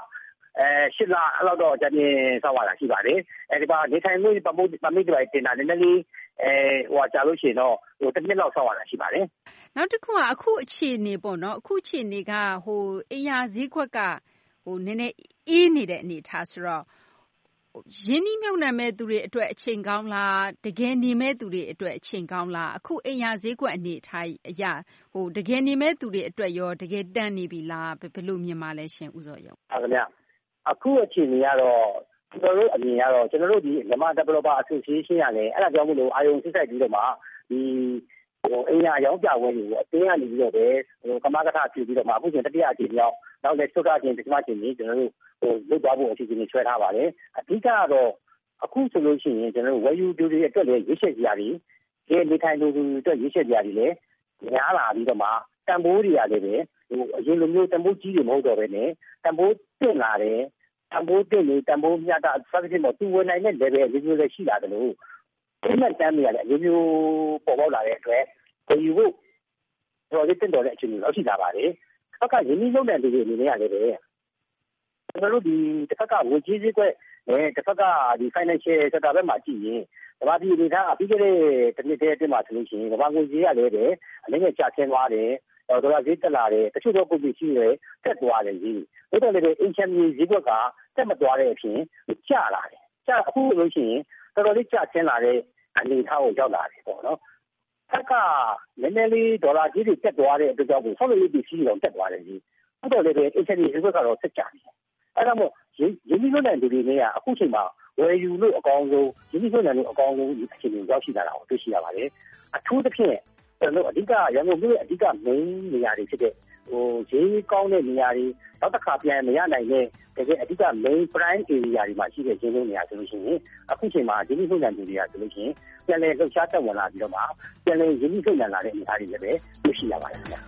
8လအဲ့လောက်တော့အကြမ်းဆောင်ရတာရှိပါတယ်ဒီပါနေထိုင်မှုပမိတ်တွေတင်တာနည်းနည်းလေးကြာလို့ရှိရင်တော့တစ်နှစ်လောက်ဆောင်ရတာရှိပါတယ်နောက်တစ်ခုကအခုအခြေအနေပေါ့နော်အခုအခြေအနေကအိမ်ယာဈေးကွက်ကနည်းနည်းအေးနေတဲ့အနေထားဆိုတော့ရင်းနှီးမြှုပ်နှံမဲ့သူတွေအတွက်အချိန်ကောင်းလားတကယ်နေမဲ့သူတွေအတွက်အချိန်ကောင်းလားအခုအိမ်ယာဈေးကွက်အနေထားအရာတကယ်နေမဲ့သူတွေအတွက်ရောတကယ်တန်နေပြီလားဘယ်လိုမြင်ပါလဲရှင်ဦးစောရုံဟုတ်ကဲ့အခုအခြေအနေကတော့ကျွန်တော်တို့အမြင်ကတော့ကျွန်တော်တို့ဒီမြန်မာ Developer Association ရတယ်အဲ့ဒါကြောင့်မလို့အာယုံစစ်ဆိုင်ပြီးတော့မှဒီအိမ်ယာရောင်းပြပွဲတွေကိုအတင်းကနေပြီးတော့ပဲကမကထပြုပြီးတော့မှအခုချိန်တတိယအကြိမ်မြောက်နောက်လည်းသုတချင်းပထမအကြိမ်ကြီးကျွန်တော်တို့လုပ်သွားဖို့အစီအစဉ်တွေဆွဲထားပါတယ်အဓိကတော့အခုဆိုလို့ရှိရင်ကျွန်တော်တို့ဝယ်ယူသူတွေအတွက်လည်းရွေးချယ်စရာတွေနေထိုင်သူတွေအတွက်ရွေးချယ်စရာတွေလည်းများလာပြီးတော့မှတန်ဖိုးတွေရတယ်ပဲအရင်လိုမျိုးတန်ဖိုးကြီးတွေမဟုတ်တော့ပဲနဲ့တန်ဖိုးတင်လာတယ်တန်ဖိုးတင်နေတန်ဖိုးမြတ်တာစသဖြင့်တော့သူဝင်နိုင်တဲ့ level အမျိုးလည်းရှိလာတယ်လို့ဒီမဲ့တမ်းမြရလည်းအမျိုးမျိုးပေါ်ပေါက်လာတဲ့အတွက်ဝယ်ယူဖို့တော်လေးတင်တော်တဲ့အချိန်မျိုးရှိလာပါတယ်။အခါရင်းနှီးမြှုပ်နှံသူတွေအနေနဲ့လည်းပဲကျွန်တော်တို့ဒီတစ်ခါကငွေကြေးဈေးကွက်နဲ့တစ်ခါကဒီ financial sector ဘက်မှာကြည့်ရင်ကမ္ဘာပြည်အနေထားပြီးခဲ့တဲ့တစ်နှစ်တည်းအတွင်းမှာဆိုလို့ရှိရင်ကမ္ဘာငွေကြေးကလည်းပဲအနည်းငယ်ကျဆင်းသွားတယ်ဒေါ်လာဈေးတက်လာတယ်တချို့သောကုန်ပစ္စည်းတွေတက်သွားတယ်ကြီးဒါတော့လည်းအင်ချမ်မြေဈေးကွက်ကတက်မသွားတဲ့အပြင်ကျလာတယ်ကျအခုလို့ရှိရင်တော်တော်လေးကျဆင်းလာတဲ့အနေအထားကိုရောက်လာတယ်ပေါ့နော်ဆက်ကနည်းနည်းလေးဒေါ်လာကြီးတွေတက်သွားတဲ့အတွက်ကြောင့်ဆောက်လုပ်ရေးပစ္စည်းတွေတက်သွားတယ်ကြီးအဲ့တော့လည်းအင်ချမ်မြေဈေးကွက်ကတော့ဆက်ကျနေတယ်အဲ့ဒါမို့ရင်းနှီးမြှုပ်နှံသူတွေနဲ့အခုချိန်မှာဝယ်ယူလို့အကောင်းဆုံးရင်းနှီးမြှုပ်နှံလို့အကောင်းဆုံးဒီအခြေအနေရောက်ရှိလာတာကိုတွေ့ရှိရပါတယ်အထူးသဖြင့်ကျွန်တော်အဓိကရန်ကုန်မြို့ရဲ့အဓိက main နေရာတွေဖြစ်တဲ့ဈေးကောင်းတဲ့နေရာတွေနောက်တစ်ခါပြန်မရနိုင်တဲ့တကယ်အဓိက main prime area တွေမှာရှိတဲ့ဈေးနှုန်းနေရာဆိုလို့ရှိရင်အခုချိန်မှာရင်းနှီးမြှုပ်နှံသူတွေကဆိုလို့ရှိရင်ပြန်လည်လှုပ်ရှားတက်ဝင်လာပြီးတော့မှပြန်လည်ရင်းနှီးမြှုပ်နှံလာတဲ့အနေအထားတွေလည်းပဲတွေ့ရှိရပါတယ်ခင်ဗျာ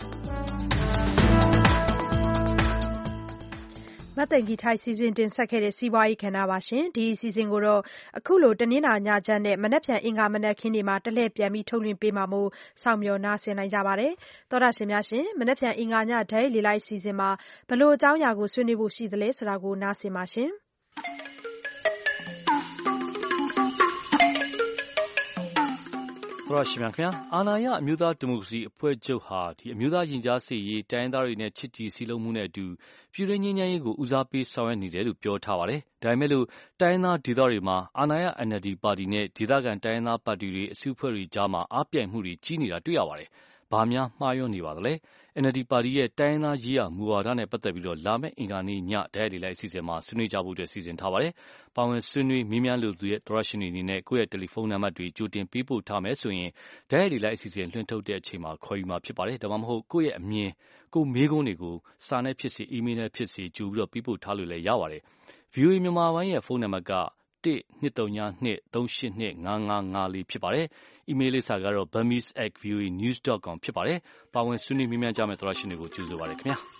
မသိင်္ဂီထိုက်စီစဉ်တင်ဆက်ခဲ့တဲ့စီးပွားရေးကဏ္ဍပါရှင်ဒီအစီအစဉ်ကိုတော့အခုလိုတနင်္လာညချမ်းနဲ့မနက်ဖြန်အင်္ဂါမနက်ခင်းတွေမှာတလှည့်ပြန်ပြီးထုတ်လွှင့်ပေးမှာမို့စောင့်မျှော်နားဆင်နိုင်ကြပါတယ်သောတာရှင်များရှင်မနက်ဖြန်အင်္ဂါညဓာတ်လေလိုက်အစီအစဉ်မှာဘလို့အကြောင်းအရာကိုဆွေးနွေးဖို့ရှိသလဲဆိုတာကိုနားဆင်ပါရှင်သောရရှိမြခင်အာနာယအမျိုးသားဒီမိုကရေစီအဖွဲ့ချုပ်ဟာအမျိုးသားရင်ကြားစေ့ရေးတိုင်းရင်းသားတွေနဲ့ချစ်ကြည်စည်းလုံးမှုနဲ့အတူပြည်တွင်းငြိမ်းချမ်းရေးကိုဦးစားပေးဆောင်ရွက်နေတယ်လို့ပြောထားပါတယ်။ဒါပေမဲ့လို့တိုင်းရင်းသားဒေသတွေမှာအာနာယ NLD ပါတီနဲ့ဒေသခံတိုင်းရင်းသားပါတီတွေအစုအဖွဲ့တွေကြားမှာအားပြိုင်မှုတွေကြီးနေတာတွေ့ရပါတယ်။ဘာများမှားယွင်းနေပါသလဲ။ NLD ပါတီရဲ့တိုင်းရင်းသားရေးရာမူဝါဒနဲ့ပတ်သက်ပြီးလာမယ့်အင်္ဂါနေ့ညဓာတ်လေလိုက်အစီအစဉ်မှာဆွေးနွေးကြဖို့စီစဉ်ထားပါတယ်။ပါဝင်ဆွေးနွေးမေးမြန်းလိုသူရဲ့သောရရှင်တွေအနေနဲ့ကိုယ့်ရဲ့တယ်လီဖုန်းနံပါတ်တွေကြိုတင်ပေးပို့ထားမယ်ဆိုရင်ဓာတ်လေလိုက်အစီအစဉ်လွှင့်ထုတ်တဲ့အချိန်မှာခေါ်ယူမှာဖြစ်ပါတယ်။ဒါမှမဟုတ်ကိုယ့်ရဲ့အမြင်ကိုမေးခွန်းတွေကိုစာနဲ့ဖြစ်စေအီးမေးလ်နဲ့ဖြစ်စေကြိုပြီးပေးပို့ထားလို့လည်းရပါတယ်။ VOA မြန်မာပိုင်းရဲ့ဖုန်းနံပါတ်က1-232-382-5554ဖြစ်ပါတယ်။အီးမေးလ်လိပ်စာကတော့ burmese@voanews.com ဖြစ်ပါတယ်။ပါဝင်ဆွေးနွေးမေးမြန်းကြမယ့်သောရရှင်တွေကိုကြိုဆိုပါရစေခင်ဗျာ။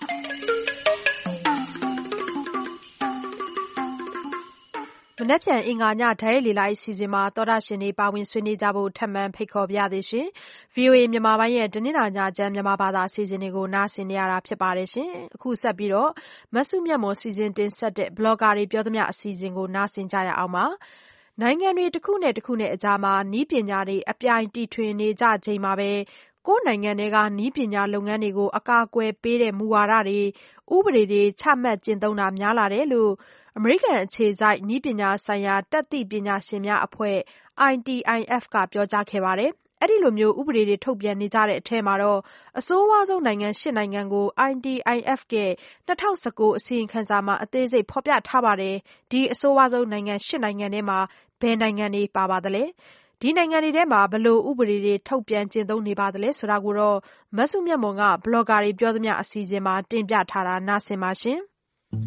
မနက်ဖြန်အင်္ဂါညဓာတ်ရိုက်လေလိုက်အစီအစဉ်မှာသောတရှင်တွေပါဝင်ဆွေးနွေးကြဖို့ထပ်မံဖိတ်ခေါ်ပါရစေရှင်။ VOA မြန်မာပိုင်းရဲ့တနင်္လာညချမ်းမြန်မာဘာသာအစီအစဉ်တွေကိုနားဆင်နေရတာဖြစ်ပါတယ်ရှင်။အခုဆက်ပြီးတော့မဆုမြတ်မွန်စီစဉ်တင်ဆက်တဲ့ Blogger တွေပြောသမျှအစီအစဉ်ကိုနားဆင်ကြရအောင်ပါ။နိုင်ငံတွေတစ်ခုနဲ့တစ်ခုနဲ့အကြားမှာနည်းပညာတွေအပြိုင်တီထွင်နေကြချိန်မှာပဲကိုယ့်နိုင်ငံတွေကနည်းပညာလုပ်ငန်းတွေကိုအကာအကွယ်ပေးတဲ့မူဝါဒတွေဥပဒေတွေချမှတ်ကျင့်သုံးတာများလာတယ်လို့အမေရိကန်အခြေစိုက်နည်းပညာဆိုင်ရာတတ်သိပညာရှင်များအဖွဲ့ ITIF ကပြောကြားခဲ့ပါတယ်။အဲဒီလိုမျိုးဥပဒေတွေထုတ်ပြန်နေကြတဲ့အထဲမှာတော့အဆိုးဝါးဆုံးနိုင်ငံ8နိုင်ငံကို ITIF ရဲ့2019အစီရင်ခံစာမှာအသေးစိတ်ဖော်ပြထားပါတယ်။ဒီအဆိုးဝါးဆုံးနိုင်ငံ8နိုင်ငံထဲမှာဘယ်နိုင်ငံတွေပါပါသလဲ။ဒီနိုင်ငံတွေထဲမှာဘယ်လိုဥပဒေတွေထုတ်ပြန်ကျင့်သုံးနေပါသလဲဆိုတာကိုတော့မဆုမြတ်မွန်က Blogger တွေပြောသမျှအစီအစဉ်မှာတင်ပြထားတာနားဆင်ပါရှင်။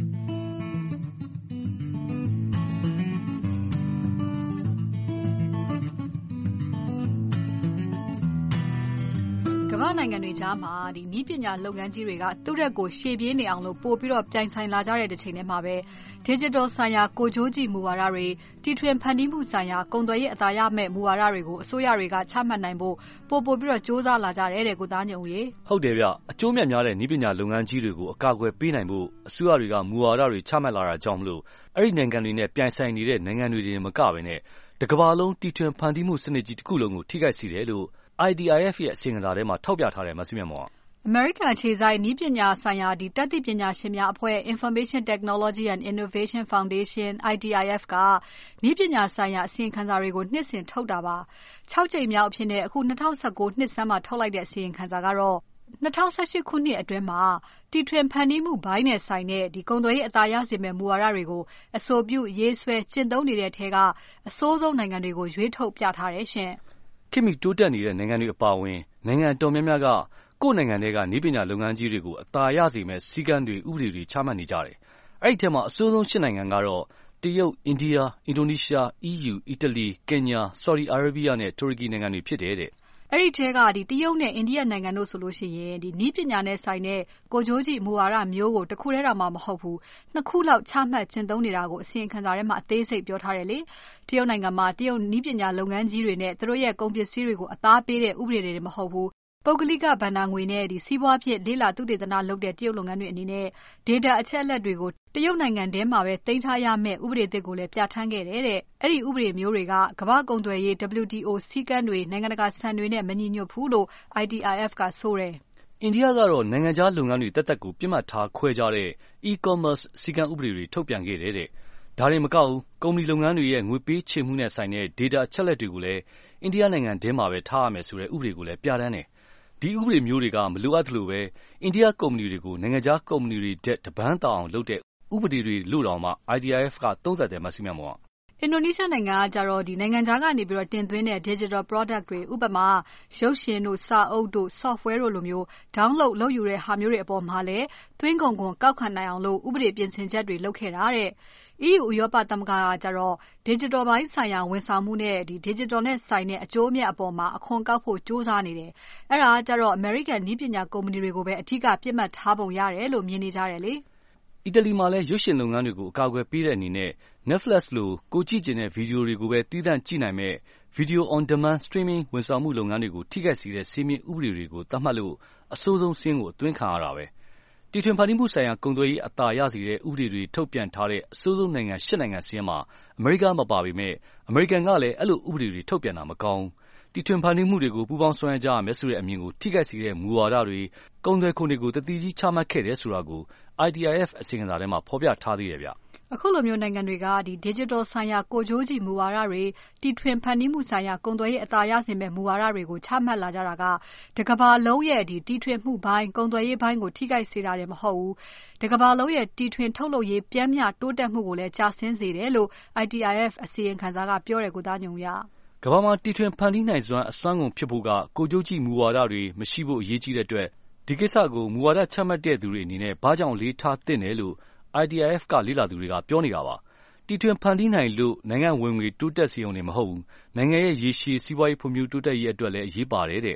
ကမ္ဘာနိုင်ငံတွေကြားမှာဒီနည်းပညာလုပ်ငန်းကြီးတွေကသူ့ရက်ကိုရှေ့ပြေးနေအောင်လို့ပို့ပြီးတော့ပြိုင်ဆိုင်လာကြတဲ့တစ်ချိန်တည်းမှာပဲ Digital ဆိုင်ရာကိုကြိုးကြည့်မူဝါဒတွေတီထွင်ဖန်တီးမှုဆိုင်ရာကုန်သွယ်ရေးအသာရမဲ့မူဝါဒတွေကိုအစိုးရတွေကချမှတ်နိုင်ဖို့ပို့ပြီးတော့စ조사လာကြတယ်တဲ့ကိုသားညုံရေဟုတ်တယ်ဗျအကျိုးမြတ်များတဲ့နည်းပညာလုပ်ငန်းကြီးတွေကိုအကာအကွယ်ပေးနိုင်ဖို့အစိုးရတွေကမူဝါဒတွေချမှတ်လာတာကြောင့်မလို့အဲ့ဒီနိုင်ငံတွေနဲ့ပြိုင်ဆိုင်နေတဲ့နိုင်ငံတွေမကဘဲနဲ့တကမ္ဘာလုံးတီထွင်ဖန်တီးမှုစနစ်ကြီးတစ်ခုလုံးကိုထိခိုက်စေတယ်လို့IDIF ရဲ့အစီရင်ခံစာထဲမှာထောက်ပြထားတယ်မဆုမြတ်မောင်အမေရိကန်အခြေစိုက်နည်းပညာဆိုင်ရာတတ်သိပညာရှင်များအဖွဲ့ Information Technology and Innovation Foundation ITIF ကနည်းပညာဆိုင်ရာအစီရင်ခံစာတွေကိုနှစ်စဉ်ထုတ်တာပါ6ကြိမ်မြောက်အဖြစ်နဲ့အခု2019နှစ်ဆန်းမှာထုတ်လိုက်တဲ့အစီရင်ခံစာကတော့2018ခုနှစ်အတွင်းမှာတီထွင်ဖန်တီးမှုဘိုင်းနဲ့ဆိုင်တဲ့ဒီကုန်သွယ်ရေးအသာရစေမဲ့မူဝါဒတွေကိုအဆိုပြုရေးဆွဲကျင့်သုံးနေတဲ့ထဲကအစိုးဆုံးနိုင်ငံတွေကိုရွေးထုတ်ပြထားတယ်ရှင်ခေတ်မီတိုးတက်နေတဲ့နိုင်ငံတွေအပါအဝင်နိုင်ငံတော်များများကကိုယ့်နိုင်ငံတွေကနည်းပညာလုပ်ငန်းကြီးတွေကိုအသာရစေမဲ့စည်းကမ်းတွေဥပဒေတွေချမှတ်နေကြတယ်။အဲ့ဒီထဲမှာအဆိုးဆုံး8နိုင်ငံကတော့တရုတ်၊အိန္ဒိယ၊အင်ဒိုနီးရှား၊EU၊အီတလီ၊ကင်ညာ၊ဆော်ဒီအာရေဗျနဲ့တူရကီနိုင်ငံတွေဖြစ်တယ်တဲ့။အဲ့ဒီထဲကတရုတ်နဲ့အိန္ဒိယနိုင်ငံတို့ဆိုလို့ရှိရင်နည်းပညာနဲ့ဆိုင်တဲ့ကိုကြိုးကြည့်မူဝါဒမျိုးကိုတစ်ခုတည်းတော့မှမဟုတ်ဘူး။နှစ်ခုလောက်ချမှတ်ကျင့်သုံးနေတာကိုအစီရင်ခံစာထဲမှာအသေးစိတ်ပြောထားတယ်လေ။တရုတ်နိုင်ငံမှာတရုတ်နည်းပညာလုပ်ငန်းကြီးတွေနဲ့သူတို့ရဲ့ကုန်ပစ္စည်းတွေကိုအသားပေးတဲ့ဥပဒေတွေမဟုတ်ဘူး။ပုဂ္ဂလိကဘဏ္ဍာငွေနဲ့စီးပွားဖြစ်လေ့လာသုတေသနလုပ်တဲ့တရုတ်လုပ်ငန်းတွေအနေနဲ့ data အချက်အလက်တွေကိုတရုတ်နိုင်ငံထဲမှာပဲသိမ်းထားရမယ့်ဥပဒေသစ်ကိုလည်းပြဋ္ဌာန်းခဲ့တယ်တဲ့။အဲ့ဒီဥပဒေမျိုးတွေကကမ္ဘာ့ကုန်သွယ်ရေး WTO စည်းကမ်းတွေနိုင်ငံတကာစံတွေနဲ့မညီညွတ်ဘူးလို့ ITIF ကဆိုတယ်။အိန္ဒိယကတော့နိုင်ငံခြားလုပ်ငန်းတွေတက်တက်ကိုပြစ်မှတ်ထားခွဲခြားတဲ့ e-commerce စည်းကမ်းဥပဒေတွေထုတ်ပြန်ခဲ့တယ်တဲ့။ဒါတွေမကဘူးကုမ္ပဏီလုပ်ငန်းတွေရဲ့ငွေပေးချေမှုနဲ့ဆိုင်တဲ့ data အချက်အလက်တွေကိုလည်းအိန္ဒိယနိုင်ငံထဲမှာပဲထားရမယ်ဆိုတဲ့ဥပဒေကိုလည်းပြဋ္ဌာန်းတယ်။ဒီဥပဒေမျိုးတွေကမလိုအပ်သလိုပဲအိန္ဒိယကုမ္ပဏီတွေကိုနိုင်ငံခြားကုမ္ပဏီတွေတဲ့တပန်းတောင်အောင်လုပ်တဲ့ဥပဒေတွေလို့တောင်မှ ITIF ကသုံးသပ်တယ်မဆုမြတ်မောင်အင်ဒိုနီးရှားနိုင်ငံကကြတော့ဒီနိုင်ငံခြားကနေပြီးတော့တင်သွင်းတဲ့ digital product တွေဥပမာရုပ်ရှင်တို့စာအုပ်တို့ software တို့လိုမျိုး download လုပ်ယူတဲ့ဟာမျိုးတွေအပေါ်မှာလည်းသွင်းကုန်ခွန်ကောက်ခံနိုင်အောင်လို့ဥပဒေပြင်ဆင်ချက်တွေလုပ်ခဲ့တာတဲ့EU ဥရောပသမဂ္ဂကကြတော့ digital ဘိုင်းဆိုင်ရာဝန်ဆောင်မှုနဲ့ဒီ digital နဲ့ဆိုင်တဲ့အကျိုးအမြတ်အပေါ်မှာအခွန်ကောက်ဖို့စ조사နေတယ်။အဲ့ဒါကကြတော့ American နည်းပညာကုမ္ပဏီတွေကိုပဲအထူးပြစ်မှတ်ထားပုံရတယ်လို့မြင်နေကြတယ်လေ။အီတလီမှာလည်းရုပ်ရှင်လုပ်ငန်းတွေကိုအကာအကွယ်ပေးတဲ့အနေနဲ့ Netflix လိုကိုကြည့်ကျင်တဲ့ဗီဒီယိုတွေကိုပဲသီးသန့်ကြည့်နိုင်မဲ့ Video on Demand Streaming ဝန်ဆောင်မှုလုပ်ငန်းတွေကိုထိခိုက်စေတဲ့စည်းမျဉ်းဥပဒေတွေကိုသတ်မှတ်လို့အဆိုးဆုံးစင်းကိုအတွင်းခံရတာပဲ။တီထွင်ဖန်တီးမှုဆိုင်ရာကုန်သွယ်ရေးအသာရစေတဲ့ဥပဒေတွေထုတ်ပြန်ထားတဲ့အဆိုးဆုံးနိုင်ငံ8နိုင်ငံစင်းမှာအမေရိကမပါပေမဲ့အမေရိကန်ကလည်းအဲ့လိုဥပဒေတွေထုတ်ပြန်တာမကောင်း။တီထွင်ဖန်တီးမှုတွေကိုပူးပေါင်းဆောင်ရွက်ကြရမယ်ဆိုတဲ့အမြင်ကိုထိခိုက်စေတဲ့မူဝါဒတွေကုန်သွယ်ခွန်တွေကိုတတိကြီးချမှတ်ခဲ့တယ်ဆိုတာကို ITIF အစီရင်ခံစာထဲမှာဖော်ပြထားသေးတယ်ဗျ။အခုလိုမျိုးနိုင်ငံတွေကဒီ digital ဆိုင်ရာကိုကြိုးကြည့်မူဝါဒတွေတီထွင်ဖန်တီးမှုဆိုင်ရာကုန်သွယ်ရေးအသာရစေမဲ့မူဝါဒတွေကိုချမှတ်လာကြတာကတကမ္ဘာလုံးရဲ့ဒီတီထွင်မှုဘိုင်းကုန်သွယ်ရေးဘိုင်းကိုထိခိုက်စေတာတွေမဟုတ်ဘူး။တကမ္ဘာလုံးရဲ့တီထွင်ထုတ်လုပ်ရေးပြန့်မြတိုးတက်မှုကိုလည်းကျဆင်းစေတယ်လို့ ITIF အစီရင်ခံစာကပြောတယ်ကိုသားညုံရ။ကမ္ဘာမှာတီထွင်ဖန်တီးနိုင်စွမ်းအစွမ်းကုန်ဖြစ်ဖို့ကကိုကြိုးကြည့်မူဝါဒတွေမရှိဖို့အရေးကြီးတဲ့အတွက်ဒီကိစ္စကိုမူဝါဒချမှတ်တဲ့သူတွေအနေနဲ့ဘာကြောင့်လေးထားသင့်တယ်လို့ ITIF ကလေ့လာသူတွေကပြောနေတာပါ။တီထွင်ဖန်တီးနိုင်လို့နိုင်ငံဝင်ငွေတိုးတက်စေုံနဲ့မဟုတ်ဘူး။နိုင်ငံရဲ့ရေရှည်စီးပွားရေးဖွံ့ဖြိုးတိုးတက်ရေးအတွက်လည်းအရေးပါတယ်တဲ့။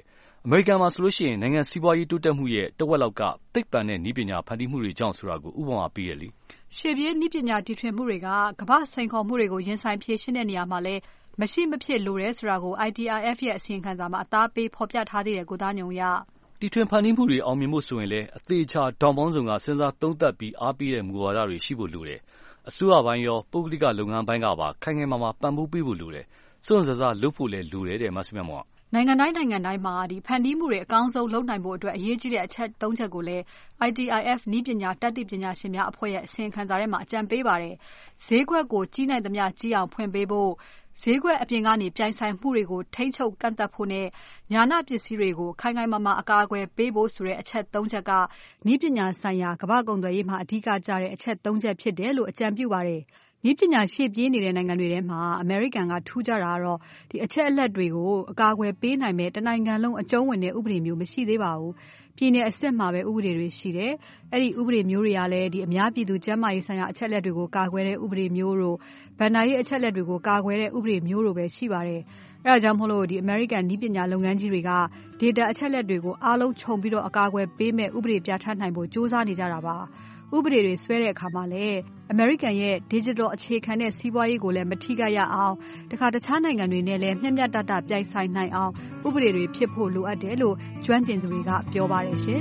အမေရိကန်မှာဆိုလို့ရှိရင်နိုင်ငံစီးပွားရေးတိုးတက်မှုရဲ့တဝက်လောက်ကသိပ္ပံနဲ့နည်းပညာဖန်တီးမှုတွေကြောင့်ဆိုတာကိုဥပမာပေးရလေရှေ့ပြေးနည်းပညာတီထွင်မှုတွေကကမ္ဘာစိန်ခေါ်မှုတွေကိုရင်ဆိုင်ဖြေရှင်းတဲ့နေရာမှာလည်းမရှိမဖြစ်လိုတယ်ဆိုတာကို ITRF ရဲ့အစီရင်ခံစာမှာအသားပေးဖော်ပြထားသေးတယ်ကိုသားညုံရတီထွင်ဖန်တီးမှုတွေအောင်မြင်ဖို့ဆိုရင်လည်းအသေးချာဒေါင်ပေါင်းစုံကစဉ်းစားသုံးသပ်ပြီးအားပေးတဲ့မူဝါဒတွေရှိဖို့လိုတယ်အစိုးရပိုင်းရောပုဂ္ဂလိကလုပ်ငန်းပိုင်းကပါခိုင်ခိုင်မာမာပံ့ပိုးပေးဖို့လိုတယ်စွန့်စားလုပ်ဖို့လည်းလိုတယ်တဲ့မဆုမြတ်မောင်နိုင်ငံတိုင်းမှာဖန်တီးမှုတွေအကောင်းဆုံးလုပ်နိုင်ဖို့အတွက်အရေးကြီးတဲ့အချက်၃ချက်ကိုလည်း ITRF နည်းပညာတတ်သိပညာရှင်များအဖွဲ့ရဲ့အစီရင်ခံစာထဲမှာအကြံပေးပါတယ်။ဈေးကွက်ကိုကြီးနိုင်သမျှကြီးအောင်ဖွင့်ပေးဖို့ဈေးကွက်အပြင်ကနေပြိုင်ဆိုင်မှုတွေကိုထိန်းချုပ်ကန့်သတ်ဖို့နဲ့ညာဏပစ္စည်းတွေကိုခိုင်ခိုင်မာမာအကာအကွယ်ပေးဖို့ဆိုတဲ့အချက်၃ချက်ကနည်းပညာဆိုင်ရာကမ္ဘာ့ကုန်သွယ်ရေးမှာအဓိကကျတဲ့အချက်၃ချက်ဖြစ်တယ်လို့အကြံပြုပါတယ်။နည်းပညာရှေ့ပြေးနေတဲ့နိုင်ငံတွေထဲမှာအမေရိကန်ကထူးခြားတာကတော့ဒီအချက်အလက်တွေကိုအကာအကွယ်ပေးနိုင်မဲ့တနိုင်ငံလုံးအကျုံးဝင်တဲ့ဥပဒေမျိုးမရှိသေးပါဘူး။ပြည်내အစစ်မှာပဲဥပဒေတွေရှိတယ်။အဲ့ဒီဥပဒေမျိုးတွေကလည်းဒီအများပြည်သူကျန်းမာရေးဆိုင်ရာအချက်အလက်တွေကိုကာကွယ်တဲ့ဥပဒေမျိုးတို့ဗဏ္ဍာရေးအချက်အလက်တွေကိုကာကွယ်တဲ့ဥပဒေမျိုးတို့ပဲရှိပါတယ်။အဲ့ဒါကြောင့်မို့လို့ဒီအမေရိကန်နည်းပညာလုပ်ငန်းကြီးတွေက data အချက်အလက်တွေကိုအားလုံးခြုံပြီးတော့အကာအကွယ်ပေးမဲ့ဥပဒေပြဋ္ဌာန်းနိုင်ဖို့ကြိုးစားနေကြတာပါ။ဥပဒေတွေဆွဲတဲ့အခါမှာလည်းအမေရိကန်ရဲ့ digital အခြေခံတဲ့စီးပွားရေးကိုလည်းမထိခိုက်ရအောင်တခြားနိုင်ငံတွေနဲ့လည်းမျှမျှတတပြိုင်ဆိုင်နိုင်အောင်ဥပဒေတွေဖြစ်ဖို့လိုအပ်တယ်လို့ကျွမ်းကျင်သူတွေကပြောပါတယ်ရှင်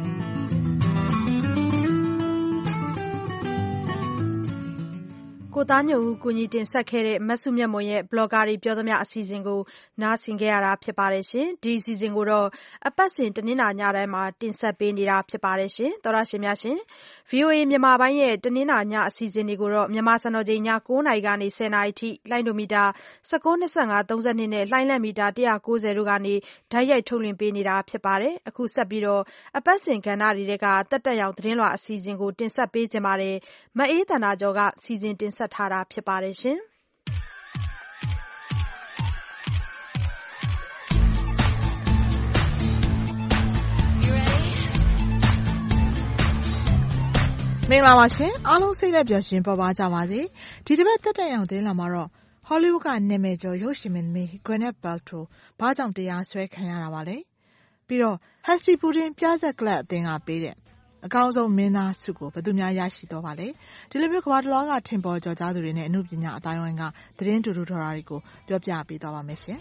ကိုသားညုံဦးကိုကြီးတင်ဆက်ခဲ့တဲ့မဆုမြတ်မွန်ရဲ့ blogger တွေပြောသမျှအစီအစဉ်ကိုနားဆင်ခဲ့ရတာဖြစ်ပါတယ်ရှင်ဒီအစီအစဉ်ကိုတော့အပတ်စဉ်တနင်္လာညတိုင်းမှာတင်ဆက်ပေးနေတာဖြစ်ပါတယ်ရှင်သောရရှင်များရှင် VOA မြန်မာပိုင်းရဲ့တနင်္လာညအစီအစဉ်တွေကိုတော့မြန်မာစံတော်ချိန်ည9:00နာရီကနေ10:00နာရီထိလိုင်းဒိုမီတာ19.25 32နဲ့လိုင်းလံမီတာ190တို့ကနေဓာတ်ရိုက်ထုတ်လွှင့်ပေးနေတာဖြစ်ပါတယ်အခုဆက်ပြီးတော့အပတ်စဉ်ကဏ္ဍတွေကတက်တက်ရောင်သတင်းလွှာအစီအစဉ်ကိုတင်ဆက်ပေးကြပါတယ်မအေးသန္တာကျော်ကစီစဉ်တင်ဆက်ထားတာဖြစ်ပါတယ်ရှင်မင်္ဂလာပါရှင်အားလုံးစိတ်လက်ပျော်ရှင်ပေါ်ပါကြပါစေဒီတစ်ပတ်တက်တက်ရောင်သတင်းလာမှာတော့ Hollywood ကနာမည်ကျော်ရုပ်ရှင်မင်းသမီး Gwyneth Paltrow ဘာကြောင့်တရားစွဲခံရတာပါလဲပြီးတော့ Hasty Pudding ပြဇက်ကလပ်အသင်းကပေးတဲ့အကောင်းဆုံးမင်းသားဆုကိုဘယ်သူများရရှိတော့ပါလဲဒီလိုမျိုးကမ္ဘာတစ်လွှားကထင်ပေါ်ကျော်ကြားသူတွေနဲ့အမှုပညာအတိုင်းအဝိုင်းကသတင်းတူတူထော်တာတွေကိုပြောပြပေးသွားပါမယ်ရှင်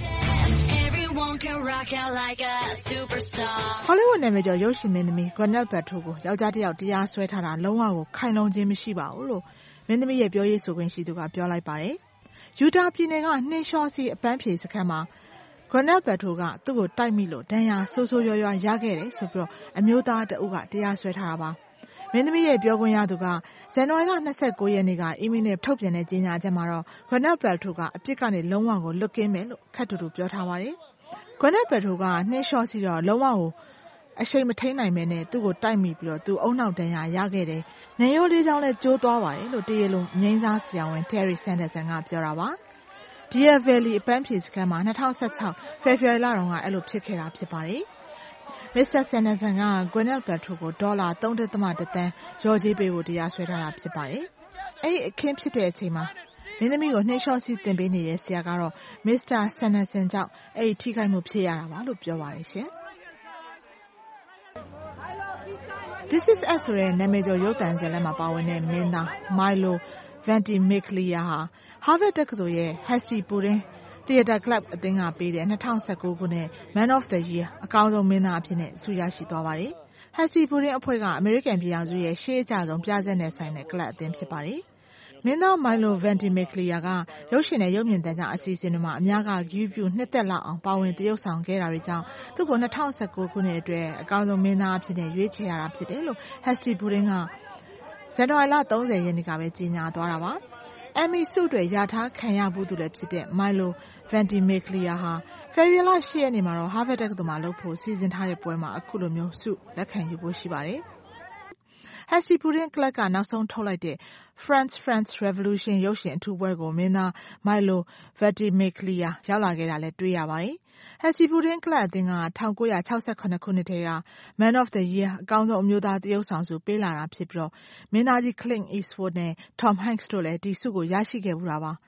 Hollywood နာမည်ကျော်ရုပ်ရှင်မင်းသမီး Gwyneth Paltrow ကိုယောက်ျားတစ်ယောက်တရားစွဲထားတာလုံးဝကိုခိုင်လုံခြင်းမရှိပါဘူးလို့မင်းသမီးရဲ့ပြောရေးဆိုခွင့်ရှိသူကပြောလိုက်ပါတယ်ယူတာပြည်နယ်ကနှင်းလျှောစီအပန်းဖြေစခန်းမှာGwyneth Paltrow ကသူ့ကိုတိုက်မိလို့ဒဏ်ရာဆိုးဆိုးရွားရွားရခဲ့တယ်ဆိုပြီးတော့အမျိုးသားတအုပ်ကတရားစွဲထားတာပါမင်းသမီးရဲ့ပြောခွင့်ရသူကဇန်နဝါရီလ29ရက်နေ့ကအီးမေးလ်နဲ့ထုတ်ပြန်တဲ့ကြေညာချက်မှာတော့ Gwyneth Paltrowကအပြစ်ကနေလုံးဝကိုလွတ်ကင်းမယ်လို့ခက်တူတူပြောထားပါတယ်Gwyneth Paltrowကနှင်းလျှောစီတော့လုံးဝကိုအချိန်မထိန်နိုင်မဲနဲ့သူ့ကိုတိုက်မိပြီးတော့သူအုံနောက်ဒဏ်ရာရခဲ့တယ်။နင်ရိုးလေးချောင်းလည်းကျိုးသွားပါတယ်လို့တရလုံးငိမ့်စားဆရာဝန် Terry Sanderson ကပြောတာပါ။ Deer Valley အပန်းဖြေစခန်းမှာ2016 February လတုန်းကအဲ့လိုဖြစ်ခဲ့တာဖြစ်ပါတယ်။ Mr. Sanderson က Gwyneth Paltrow ကိုဒေါ်လာ 3.1 သန်းရော်ကြေးပေးဖို့တရားစွဲထားတာဖြစ်ပါတယ်။အဲ့ဒီအခင်းဖြစ်တဲ့အချိန်မှာမင်းသမီးကိုနှိမ့်လျှောစီတင်ပေးနေတဲ့ဆရာကတော့ Mr. Sanderson ကြောင့်အဲ့ဒီထိခိုက်မှုဖြစ်ရတာပါလို့ပြောပါတယ်ရှင်။ This is Us ဆိုတဲ့နာမည်ကျော်ရုပ်သံဇာတ်လမ်းမှာပါဝင်တဲ့မင်းသား Milo Ventimiglia ဟာ Harvard တက္ကသိုလ်ရဲ့ Hasty Pudding Theatre Club အသင်းကပေးတဲ့2019ခုနှစ် Man of the Year အကောင်းဆုံးမင်းသားအဖြစ်နဲ့ဆုရရှိသွားပါတယ်။ Hasty Pudding အဖွဲ့ကအမေရိကန်ပြည်ထောင်စုရဲ့ရှေးအကျဆုံးပြဇာတ်နဲ့ဆိုင်တဲ့ကလပ်အသင်းဖြစ်ပါတယ်။မင်းသား Milo Ventimiglia ကရုပ်ရှင်နဲ့ရုပ်မြင်သံကြားအစီအစဉ်တွေမှာအများကဂရုပြုနှစ်သက်လောက်အောင်ပါဝင်သရုပ်ဆောင်ခဲ့တာတွေကြောင့်သူ့ကို2019ခုနှစ်အတွက်အကောင်းဆုံးမင်းသားအဖြစ်နဲ့ရွေးချယ်ရတာဖြစ်တယ်လို့ Hasty Pudding ကဇန်နဝါရီလ30ရက်နေ့ကပဲကြေညာသွားတာပါ။ Emmy ဆုအတွက်ရထားခံရဘူးသူလည်းဖြစ်တဲ့ Milo Ventimiglia ဟာ February လ10ရက်နေ့မှာတော့ Harvard တက္ကသိုလ်မှာလုပ်ဖို့စီစဉ်ထားတဲ့ပွဲမှာအခုလိုမျိုးဆုလက်ခံယူဖို့ရှိပါတယ်။ Hasty Pudding Club ကနောက်ဆုံးထုတ်လိုက်တဲ့ France Revolution ရုပ်ရှင်အထူးပွဲကိုမင်းသား Milo Ventimiglia ရောက်လာခဲ့တာလည်းတွေ့ရပါတယ်။ Hasty Pudding Club အသင်းက1968ခုနှစ်ထဲက Man of the Year အကောင်းဆုံးအမျိုးသားသရုပ်ဆောင်ဆုပေးလာတာဖြစ်ပြီးတော့မင်းသားကြီး Clint Eastwood နဲ့ Tom Hanks တို့လည်းဒီဆုကိုရရှိခဲ့ဘူးတာပါ။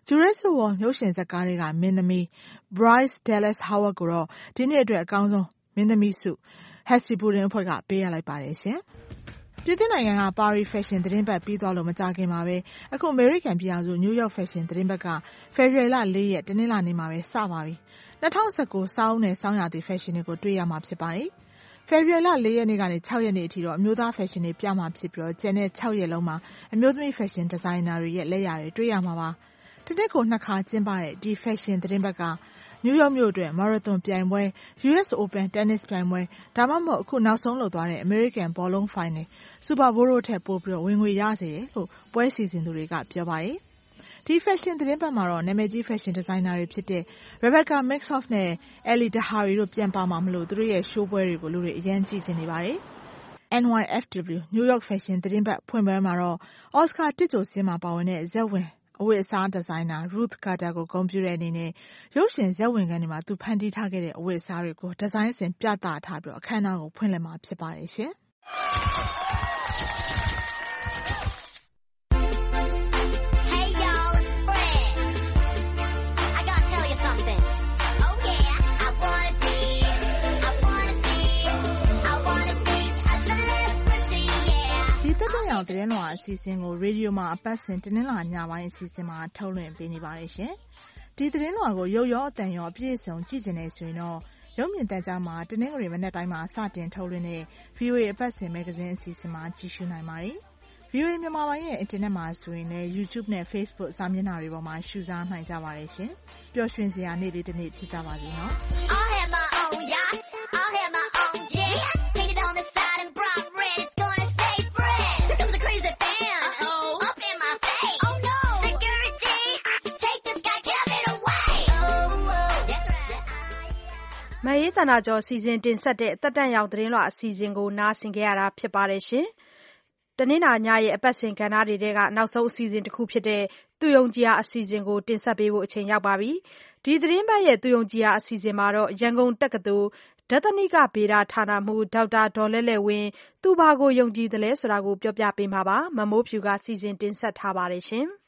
Jurassic World ရုပ်ရှင်ဇာတ်ကားတွေကမင်းသမီး Bryce Dallas Howard ကိုတော့ဒီနှစ်အတွက်အကောင်းဆုံးမင်းသမီးဆု Hesty Pudding အဖွဲ့ကပေးရလိုက်ပါတယ်ရှင်။ပြည်သစ်နိုင်ငံကပါရီဖက်ရှင်သတင်းပတ်ပြီးသွားလို့မကြခင်မှာပဲအခုအမေရိကန်ပြည်ထောင်စုနယူးယောက်ဖက်ရှင်သတင်းပတ်ကဖေဖော်ဝါရီလ 4 ရက်တနင်္လာနေ့မှာပဲစပါပြီ။2019စောင်းနဲ့စောင်းရာသီဖက်ရှင်တွေကိုတွေ့ရမှာဖြစ်ပါတယ်။ဖေဖော်ဝါရီလ 4 ရက်နေ့ကနေ6ရက်နေ့အထိတော့အမျိုးသားဖက်ရှင်တွေပြမှာဖြစ်ပြီးတော့ကျန်တဲ့6ရက်လုံးမှာအမျိုးသမီးဖက်ရှင်ဒီဇိုင်နာတွေရဲ့လက်ရာတွေတွေ့ရမှာပါ။ဒီနှစ်ကို2ခါကျင်းပတဲ့ဒီဖက်ရှင်သတင်းပတ်ကနယူးယောက်မြို့အတွက်မာရသွန်ပြိုင်ပွဲ US Open Tennis ပြိုင်ပွဲဒါမှမဟုတ်အခုနောက်ဆုံးလုပ်သွားတဲ့ American ဘောလုံးဖိုင်နယ် Super Bowl ထက်ပိုပြီးဝင်ငွေရစေတယ်လို့ပွဲစီစဉ်သူတွေကပြောပါတယ်။ဒီဖက်ရှင်သတင်းပတ်မှာတော့နာမည်ကြီးဖက်ရှင်ဒီဇိုင်နာတွေဖြစ်တဲ့ Rebecca Maxoff နဲ့ Ellie Dahari တို့ပြန်ပါမှာမလို့သူတို့ရဲ့ရှိုးပွဲတွေကိုလူတွေအရင်ကြည့်နေပါတယ်။ NYFW New York Fashion သတင်းပတ်ဖွင့်ပွဲမှာတော့ Oscar တစ်ကြိုစင်းမှာပါဝင်တဲ့ဇက်ဝင်အဝတ်အစားဒီဇိုင်နာ Ruth Carter ကိုဂုဏ်ပြုတဲ့အနေနဲ့ရုပ်ရှင်ဇက်ဝင်ခန်းတွေမှာသူဖန်တီးထားခဲ့တဲ့အဝတ်အစားတွေကိုဒီဇိုင်းဆင်ပြသထားပြီးအခမ်းအနားကိုဖွင့်လှစ်မှာဖြစ်ပါတယ်ရှင်။အောင်သတင်းလွှာအစီအစဉ်ကိုရေဒီယိုမှာအပတ်စဉ်တင်းနှလာညပိုင်းအစီအစဉ်မှာထုတ်လွှင့်ပေးနေပါတယ်ရှင်။ဒီသတင်းလွှာကိုရုပ်ရောအသံရောအပြည့်အစုံကြည့်ကျင်နေဆိုရင်တော့ရုပ်မြင်သံကြားမှာတင်းနှငွေမနေ့တိုင်းမှာစတင်ထုတ်လွှင့်တဲ့ VOA အပတ်စဉ်မဂ္ဂဇင်းအစီအစဉ်မှာကြည့်ရှုနိုင်ပါတယ်။ VOA မြန်မာပိုင်းရဲ့အင်တာနက်မှာဆိုရင်လည်း YouTube နဲ့ Facebook စာမျက်နှာတွေပေါ်မှာရှုစားနိုင်ကြပါတယ်ရှင်။ပျော်ရွှင်စရာနေ့လေးတစ်နေ့ဖြစ်ကြပါစေနော်။ I'll have my own yacht. I'll have my own jet. Painted on the side and bright red. It's gonna stay fresh. There was a crazy fan. Up in my face. Oh no. Security. Take this guy, give it away. That's right. မရေးတနာကျော်စီစဉ်တင်ဆက်တဲ့အသက်တန်ရောက်သတင်းလွှာအစီအစဉ်ကိုနားဆင်ကြရတာဖြစ်ပါတယ်ရှင်။တနင်္လာညရဲ့အပတ်စဉ်ကဏ္ဍတွေထဲကနောက်ဆုံးအစီအစဉ်တစ်ခုဖြစ်တဲ့သူယုံကြည်ရာအစီအစဉ်ကိုတင်ဆက်ပေးဖို့အချိန်ရောက်ပါပြီ။ဒီသတင်းပတ်ရဲ့သူယုံကြည်ရာအစီအစဉ်မှာတော့ရန်ကုန်တက္ကသိုလ်ဒသနိကဗေဒဌာနမှူးဒေါက်တာဒေါ်လဲ့လဲ့ဝင်းသူဘာကိုယုံကြည်သလဲဆိုတာကိုပြောပြပေးမှာပါ။မမိုးဖြူကစီစဉ်တင်ဆက်ထားပါတယ်ရှင်။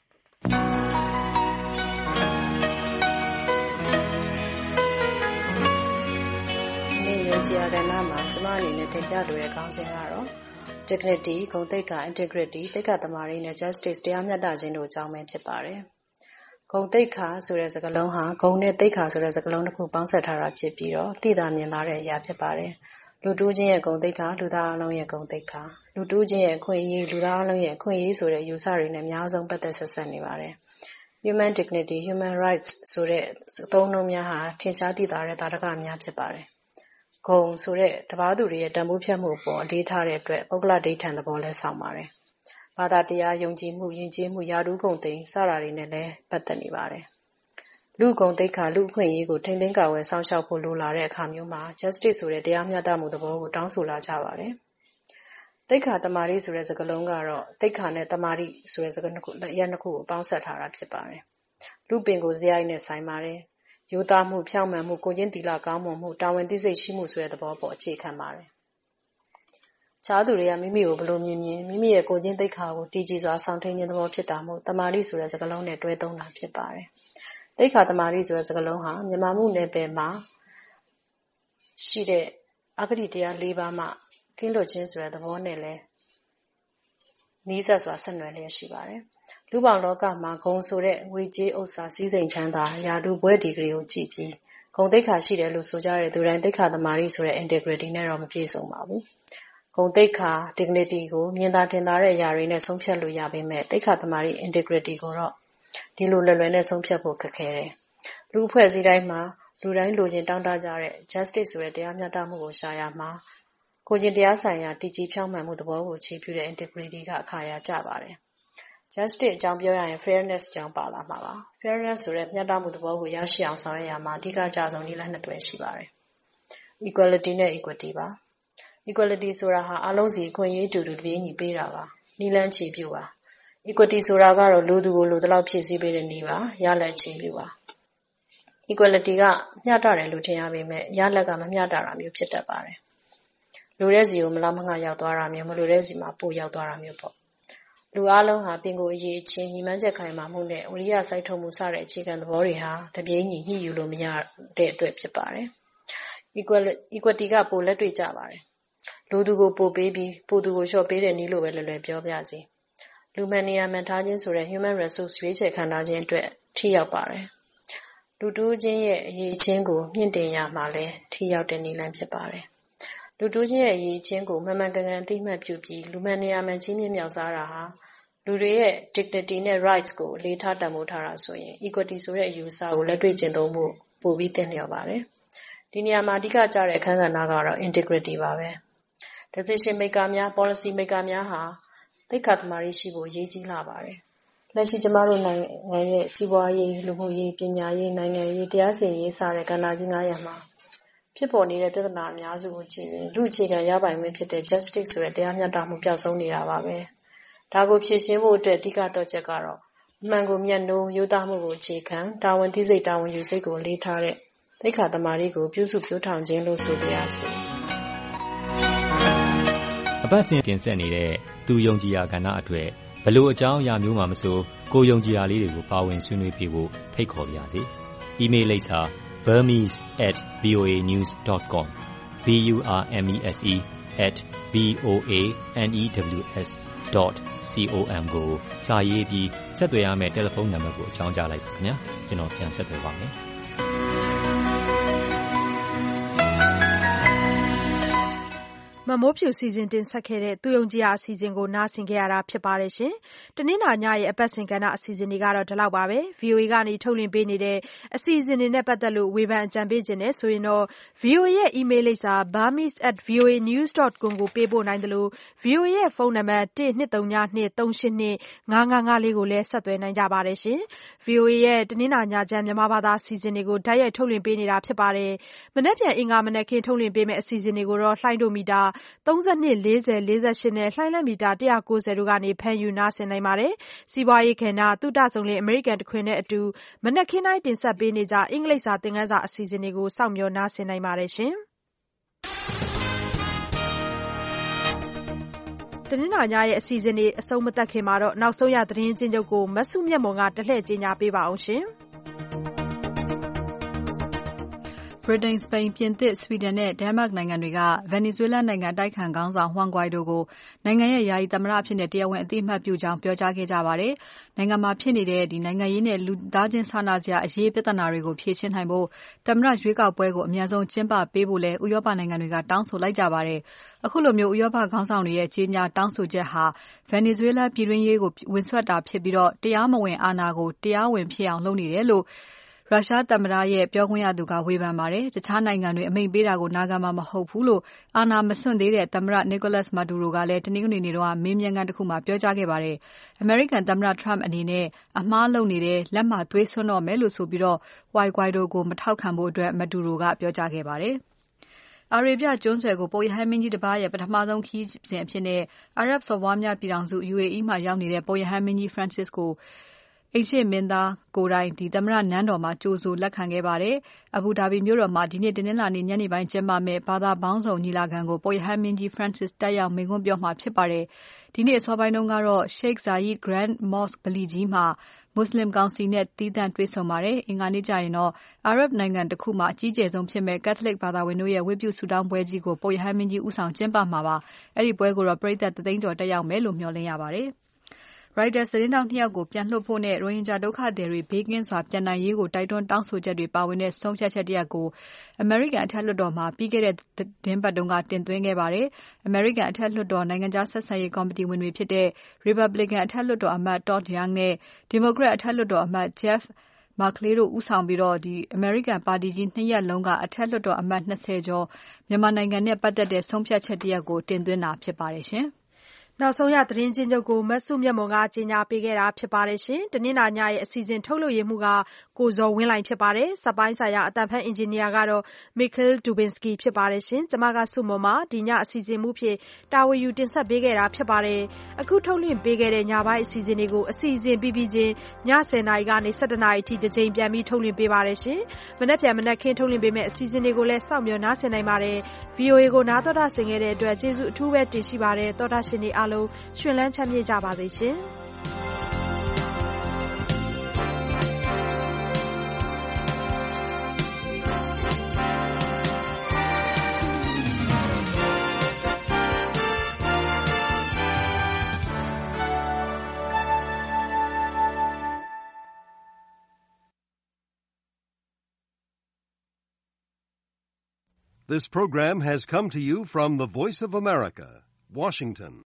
ယုံကြည်ရာကဏ္ဍမှာကျမအနေနဲ့တင်ပြလိုတဲ့ခေါင်းစဉ်ကတော့ dignity ဂုဏ်သိက္ခာ integrity သိက္ခာသမာဓိနဲ့ justice တရားမျှတခြင်းတို့အကြောင်းပဲဖြစ်ပါတယ်။ဂုဏ်သိက္ခာဆိုတဲ့စကားလုံးဟာဂုဏ်နဲ့သိက္ခာဆိုတဲ့စကားလုံးတစ်ခုပေါင်းစပ်ထားတာဖြစ်ပြီးတော့သိသာမြင်သာတဲ့အရာဖြစ်ပါတယ်။လူတူးချင်းရဲ့ဂုဏ်သိက္ခာလူသားအလုံးရဲ့ဂုဏ်သိက္ခာလူတူးချင်းရဲ့အခွင့်အရေးလူသားအလုံးရဲ့အခွင့်အရေးဆိုတဲ့ယူဆတွေနဲ့အများဆုံးပတ်သက်ဆက်ဆက်နေပါတယ်။ human dignity human rights ဆိုတဲ့အသုံးအနှုန်းများဟာထင်ရှားသိသာတဲ့သာဓကများဖြစ်ပါတယ်။ဂုဏ်ဆိုတဲ့တပါးသူတွေရဲ့တန်ဖိုးဖြတ်မှုအပေါ်အလေးထားတဲ့အတွက်ပုဂ္ဂလဒိဋ္ဌံသဘောလဲဆောင်ပါတယ်။ဘာသာတရားယုံကြည်မှုယဉ်ကျေးမှုယာတုဂုဏ်သိမ်းစတာတွေနဲ့လည်းပတ်သက်နေပါတယ်။လူဂုဏ်သိက္ခာလူအခွင့်အရေးကိုထိန်းသိမ်းကာဝယ်စောင့်ရှောက်ဖို့လိုလာတဲ့အခါမျိုးမှာ justice ဆိုတဲ့တရားမျှတမှုသဘောကိုတောင်းဆိုလာကြပါတယ်။သိက္ခာသမာဓိဆိုတဲ့စကားလုံးကတော့သိက္ခာနဲ့သမာဓိဆိုတဲ့စကားနှစ်ခုကိုပေါင်းစပ်ထားတာဖြစ်ပါတယ်။လူပင်ကိုယ်စရိုက်နဲ့ဆိုင်ပါတယ်။ရိုးသားမှုဖြောင့်မတ်မှုကိုချင်းသီလကောင်းမွန်မှုတာဝန်သိစိတ်ရှိမှုဆိုတဲ့သဘောပေါ်အခြေခံပါတယ်။ခြားသူတွေကမိမိကိုဘလို့မြင်မိမိရဲ့ကိုချင်းသိက္ခာကိုတည်ကြည်စွာဆောင်ထိန်ခြင်းသဘောဖြစ်တာမို့တမာတိဆိုတဲ့စကားလုံးနဲ့တွဲသုံးတာဖြစ်ပါတယ်။သိက္ခာတမာတိဆိုတဲ့စကားလုံးဟာမြန်မာမှုနယ်ပယ်မှာရှိတဲ့အဂတိတရား၄ပါးမှကင်းလွတ်ခြင်းဆိုတဲ့သဘောနဲ့လည်းနီးစပ်စွာဆက်နွယ်လျက်ရှိပါတယ်။လူပေါင်းလောကမှာဂုဏ်ဆိုတဲ့ငွေကြေးဥစ္စာစည်းစိမ်ချမ်းသာယာတုဘွဲ့ဒီဂရီကိုကြည့်ပြီးဂုဏ်သိက္ခာရှိတယ်လို့ဆိုကြတဲ့သူတိုင်းသိက္ခာသမာဓိဆိုတဲ့ integrity နဲ့တော့မပြည့်စုံပါဘူး။ဂုဏ်သိက္ခာ dignity ကိုမြင်သာထင်သာတဲ့အရာတွေနဲ့ဆုံးဖြတ်လို့ရပေမဲ့သိက္ခာသမာဓိ integrity ကိုတော့ဒီလိုလွယ်လွယ်နဲ့ဆုံးဖြတ်ဖို့ခက်ခဲတယ်။လူအဖွဲ့အစည်းတိုင်းမှာလူတိုင်းလိုချင်တောင်းတကြတဲ့ justice ဆိုတဲ့တရားမျှတမှုကိုရှာရမှာကိုချင်းတရားဆိုင်ရာတည်ကြည်ဖြောင့်မတ်မှုသဘောကိုအခြေပြုတဲ့ integrity ကအခါရကြပါတယ်။ justice အကြောင်းပြောရရင် fairness အကြောင်းပါလာမှာပါ။ fairness ဆိုတဲ့မျှတမှုသဘောကိုရရှိအောင်ဆောင်ရွက်ရမှာအဓိကအကျဆုံးနည်းလမ်းနှစ်သွယ်ရှိပါတယ်။ equality နဲ့ equity ပါ။ equality ဆိုတာဟာအလုံးစီအခွင့်အရေးတူတူတပြေးညီပေးတာပါ။နည်းလမ်းခြေပြုပါ။ equity ဆိုတာကတော့လူသူကိုလူတလောက်ဖြည့်ဆည်းပေးတဲ့နည်းပါ။ရလဒ်ခြေပြုပါ။ equality ကမျှတတယ်လို့ထင်ရပေမဲ့ရလဒ်ကမမျှတတာမျိုးဖြစ်တတ်ပါတယ်။လူတဲ့စီကိုမလောက်မငှရောက်သွားတာမျိုးမလူတဲ့စီမှာပိုရောက်သွားတာမျိုးပေါ့။လူအားလုံးဟာပင်ကိုယ်အရေးအချင်းညီမှန်းချက်ခိုင်မာမှုနဲ့ဝိရိယစိုက်ထုတ်မှုစတဲ့အခြေခံသဘောတွေဟာတပြေးညီညှိယူလို့မရတဲ့အတွက်ဖြစ်ပါတယ်။ equity ကပိုလက်တွေ့ကြပါတယ်။လူသူကိုပိုပေးပြီးပိုသူကိုလျှော့ပေးတဲ့နည်းလိုပဲလွယ်လွယ်ပြောပြစီ။လူမှန်နေရာမှန်ထားခြင်းဆိုတဲ့ human resource ရွေးချယ်ခံထားခြင်းအတွက်ထိရောက်ပါတယ်။လူတူးချင်းရဲ့အရေးချင်းကိုမြင့်တင်ရမှာလည်းထိရောက်တဲ့နည်းလမ်းဖြစ်ပါတယ်။လူတူးချင်းရဲ့အရေးချင်းကိုမှန်မှန်ကန်ကန်သိမှတ်ပြုပြီးလူမှန်နေရာမှန်ကြီးမြင့်မြောက်စားတာဟာလူတွေရဲ့ dignity နဲ့ rights ကိုအလေးထားတန်ဖိုးထားတာဆိုရင် equity ဆိုတဲ့အယူအဆကိုလက်တွေ့ကျင့်သုံးဖို့ပိုပြီးသင့်လျော်ပါတယ်။ဒီနေရာမှာအဓိကကျတဲ့အခန်းကဏ္ဍကတော့ integrity ပါပဲ။ decision maker များ policy maker များဟာသိက္ခာသမารီရှိဖို့အရေးကြီးလာပါတယ်။လက်ရှိကျမတို့နိုင်ငံရဲ့စီးပွားရေးလူမှုရေးပညာရေးနိုင်ငံရေးတရားစီရင်ရေးစတဲ့ကဏ္ဍကြီး9ရပ်မှာဖြစ်ပေါ်နေတဲ့ပြဿနာအများစုကိုကြည့်ရင်လူအခြေခံရပိုင်ခွင့်ဖြစ်တဲ့ justice ဆိုတဲ့တရားမျှတမှုပျောက်ဆုံးနေတာပါပဲ။ဒါကိုဖြည့်ရှင်းဖို့အတွက်အဓိကတော့ချက်ကတော့အမှန်ကိုမျက်နှိုးရိုးသားမှုကိုအခြေခံတာဝန်သိစိတ်တာဝန်ယူစိတ်ကိုအလေးထားတဲ့သိက္ခာသမารီကိုပြုစုပြောထောင်ခြင်းလို့ဆိုပြရစီ။အပတ်စဉ်တင်ဆက်နေတဲ့သူယုံကြည်ရာကဏ္ဍအတွက်ဘလို့အကြောင်းအရာမျိုးမှမဆိုကိုယုံကြည်ရာလေးတွေကိုပါဝင်ဆွေးနွေးပေးဖို့ဖိတ်ခေါ်ပါရစေ။ email လိပ်စာ burmese@voanews.com burmese@voanews.com ကိုစာရေးပြီးဆက်သွယ်ရမယ့်တယ်လီဖုန်းနံပါတ်ကိုအကြောင်းကြားလိုက်ပါခင်ဗျာ။ကျွန်တော်ပြန်ဆက်သွယ်ပါမယ်။မမိုးဖြူစီစဉ်တင်ဆက်ခဲ့တဲ့သူယုံကြည်ရာအစီအစဉ်ကိုနားဆင်ခဲ့ရတာဖြစ်ပါတယ်ရှင်။တနင်္လာညရဲ့အပတ်စဉ်ကဏ္ဍအစီအစဉ်တွေကတော့ဒီလောက်ပါပဲ။ VOA ကနေထုတ်လွှင့်ပေးနေတဲ့အစီအစဉ်တွေနဲ့ပတ်သက်လို့ဝေဖန်အကြံပေးခြင်းနဲ့ဆိုရင်တော့ VOA ရဲ့ email လိပ်စာ burmese@voanews.com ကိုပေးပို့နိုင်တယ်လို့ VOA ရဲ့ဖုန်းနံပါတ်12382382555ကိုလည်းဆက်သွယ်နိုင်ကြပါတယ်ရှင်။ VOA ရဲ့တနင်္လာညချမ်းမြန်မာဘာသာအစီအစဉ်တွေကိုဓာတ်ရိုက်ထုတ်လွှင့်ပေးနေတာဖြစ်ပါတယ်။မနက်ဖြန်အင်္ဂါမနက်ခင်းထုတ်လွှင့်ပေးမယ့်အစီအစဉ်တွေကိုတော့လှိုင်းဒိုမီတာ32 40 48နဲ့လှိုင်းလက်မီတာ190တို့ကနေဖမ်းယူနားဆင်နိုင်ပါတယ်။စီးပွားရေးကဏ္ဍသုတဆုံလင်အမေရိကန်တခွင်နဲ့အတူမနက်ခင်းတိုင်းတင်ဆက်ပေးနေကြအင်္ဂလိပ်စာသင်ခန်းစာအစီအစဉ်တွေကိုစောင့်မျှော်နားဆင်နိုင်ပါတယ်ရှင်။တနင်္လာညရဲ့အစီအစဉ်တွေအဆုံးမသတ်ခင်မှာတော့နောက်ဆုံးရသတင်းချင်းချုပ်ကိုမဆုမြတ်မွန်ကတလှည့်ကြေညာပေးပါအောင်ရှင်။ ဗြိတိန်၊စပိန်၊ပြင်သစ်၊ဆွီဒင်နဲ့ဒိန်းမတ်နိုင်ငံတွေကဗင်နီဇွဲလားနိုင်ငံအတိုက်အခံခေါင်းဆောင် Juan Guaido ကိုနိုင်ငံရဲ့ယာယီသမ္မတအဖြစ်တရားဝင်အသိအမှတ်ပြုကြောင်းပြောကြားခဲ့ကြပါတယ်။နိုင်ငံမှာဖြစ်နေတဲ့နိုင်ငံရေးနဲ့လူသားချင်းစာနာစရာအရေးပြဿနာတွေကိုဖြေရှင်းနိုင်ဖို့သမ္မတရွေးကောက်ပွဲကိုအမြန်ဆုံးကျင်းပပေးဖို့လည်းဥရောပနိုင်ငံတွေကတောင်းဆိုလိုက်ကြပါတယ်။အခုလိုမျိုးဥရောပခေါင်းဆောင်တွေရဲ့ကြေညာတောင်းဆိုချက်ဟာဗင်နီဇွဲလားပြည်တွင်းရေးကိုဝင်စွက်တာဖြစ်ပြီးတရားမဝင်အာဏာကိုတရားဝင်ဖြစ်အောင်လုပ်နေတယ်လို့ရုရှားသမ္မတရဲ့ပြောခွင့်ရသူကဝေဖန်ပါတယ်။တခြားနိုင်ငံတွေအမိန့်ပေးတာကိုနာခံမှာမဟုတ်ဘူးလို့အာဏာမစွန့်သေးတဲ့သမ္မတ Nicolas Maduro ကလည်းတနင်္ဂနွေနေ့ကမေးမြန်းခန်းတစ်ခုမှာပြောကြားခဲ့ပါတယ်။ အမေရိကန်သမ္မတ Trump အနေနဲ့အမှားလုပ်နေတယ်လက်မှာသွေးစွန်းတော့မယ်လို့ဆိုပြီးJuan Guaido ကိုမထောက်ခံဖို့Maduro ကပြောကြားခဲ့ပါတယ်။အာရေဗျကျွန်းဆွယ်ကိုပုပ်ရဟန်းမင်းကြီးတစ်ပါးရဲ့ပထမဆုံးခရီးစဉ်အဖြစ်အာရပ်စော်ဘွားများပြည်ထောင်စု UAE မှာရောက်နေတဲ့ပုပ်ရဟန်းမင်းကြီး Francis ကိုအိမ်ရှေ့မင်းသားကိုယ်တိုင်သမ္မတနန်းတော်မှာကြိုဆိုလက်ခံခဲ့ပါတယ်။ အဘူဒါဘီမြို့တော်မှာဒီနေ့တနင်္လာနေ့ညနေပိုင်းကျင်းပမယ့်ဘာသာပေါင်းစုံညီလာခံကိုပုပ်ရဟန်းမင်းကြီး Francis တက်ရောက်မိန့်ခွန်းပြောမှာဖြစ်ပါတယ်။ဒီနေ့အစောပိုင်းတုန်းကတော့ Sheikh Zayed Grand Mosque ဗလီကြီးမှာမွတ်ဆလင်ကောင်စီနဲ့သီးသန့်တွေ့ဆုံပါတယ်။အင်္ဂါနေ့ကျရင်အာရပ်နိုင်ငံတစ်ခုမှာအကြီးကျယ်ဆုံးဖြစ်မဲ့ကက်သလစ်ဘာသာဝင်တို့ရဲ့ဝတ်ပြုဆုတောင်းပွဲကြီးကိုပုပ်ရဟန်းမင်းကြီးဦးဆောင်ကျင်းပမှာပါ။အဲဒီပွဲကိုပရိသတ်1သိန်းကျော်တက်ရောက်မယ်လို့မျှော်လင့်ရပါတယ်။ Reuters သတင်းထောက်2ယောက်ကိုပြန်လွှတ်ဖို့နဲ့ရိုဟင်ဂျာဒုက္ခသည်တွေဘေးကင်းစွာပြန်နိုင်ရေးကိုတိုက်တွန်းတောင်းဆိုချက်တွေပါဝင်တဲ့ဆုံးဖြတ်ချက်တရပ်ကိုအမေရိကန်အထက်လွှတ်တော်မှာပြီးခဲ့တဲ့သတင်းပတ်တုန်းကတင်သွင်းခဲ့ပါတယ်။အမေရိကန်အထက်လွှတ်တော်နိုင်ငံခြားဆက်ဆံရေးကော်မတီဝင်တွေဖြစ်တဲ့ Republican အထက်လွှတ်တော်အမတ် Todd Young နဲ့ Democrat အထက်လွှတ်တော်အမတ် Jeff Merkley တို့ဦးဆောင်ပြီးအမေရိကန်ပါတီကြီး2ရပ်လုံးကအထက်လွှတ်တော်အမတ်20ကျော်မြန်မာနိုင်ငံနဲ့ပတ်သက်တဲ့ဆုံးဖြတ်ချက်တရပ်ကိုတင်သွင်းတာဖြစ်ပါတယ်ရှင်။နောက်ဆုံးရသတင်းချင်းချုပ်ကိုမဆုမြတ်မွန်ကကြေညာပေးခဲ့တာဖြစ်ပါတယ်ရှင်။တနင်္လာညရဲ့အစီအစဉ်ထုတ်လွှင့်ရမှုကကိုဇော်ဝင်းလှိုင်ဖြစ်ပါတယ်။စက်ပိုင်းဆိုင်ရာအသံဖတ်အင်ဂျင်နီယာကတော့ Mikhail Dubinsky ဖြစ်ပါတယ်ရှင်။ကျွန်မကဆုမွန်ပါဒီညအစီအစဉ်မှုဖြစ်တာဝန်ယူတင်ဆက်ပေးခဲ့တာဖြစ်ပါတယ်။အခုထုတ်လွှင့်ပေးခဲ့တဲ့ညပိုင်းအစီအစဉ်တွေကိုအစီအစဉ်ပြီးပြီးချင်းည10:00နာရီကနေ17:00နာရီထိတစ်ချိန်ပြန်ပြီးထုတ်လွှင့်ပေးပါတယ်ရှင်။မနက်ဖြန်မနက်ခင်းထုတ်လွှင့်ပေးမယ့်အစီအစဉ်တွေကိုလည်းစောင့်မျှော်နားဆင်နိုင်ပါတယ်။ VOA ကိုနားတော်တာဆင်ခဲ့တဲ့အတွက်ကျေးဇူးအထူးပဲတင်ရှိပါတယ်။တော်တာရှင်တွေအားအားလုံးရှင်လန်းချမ်းမြေ့ကြပါစေရှင်။ This program has come to you from the Voice of America, Washington.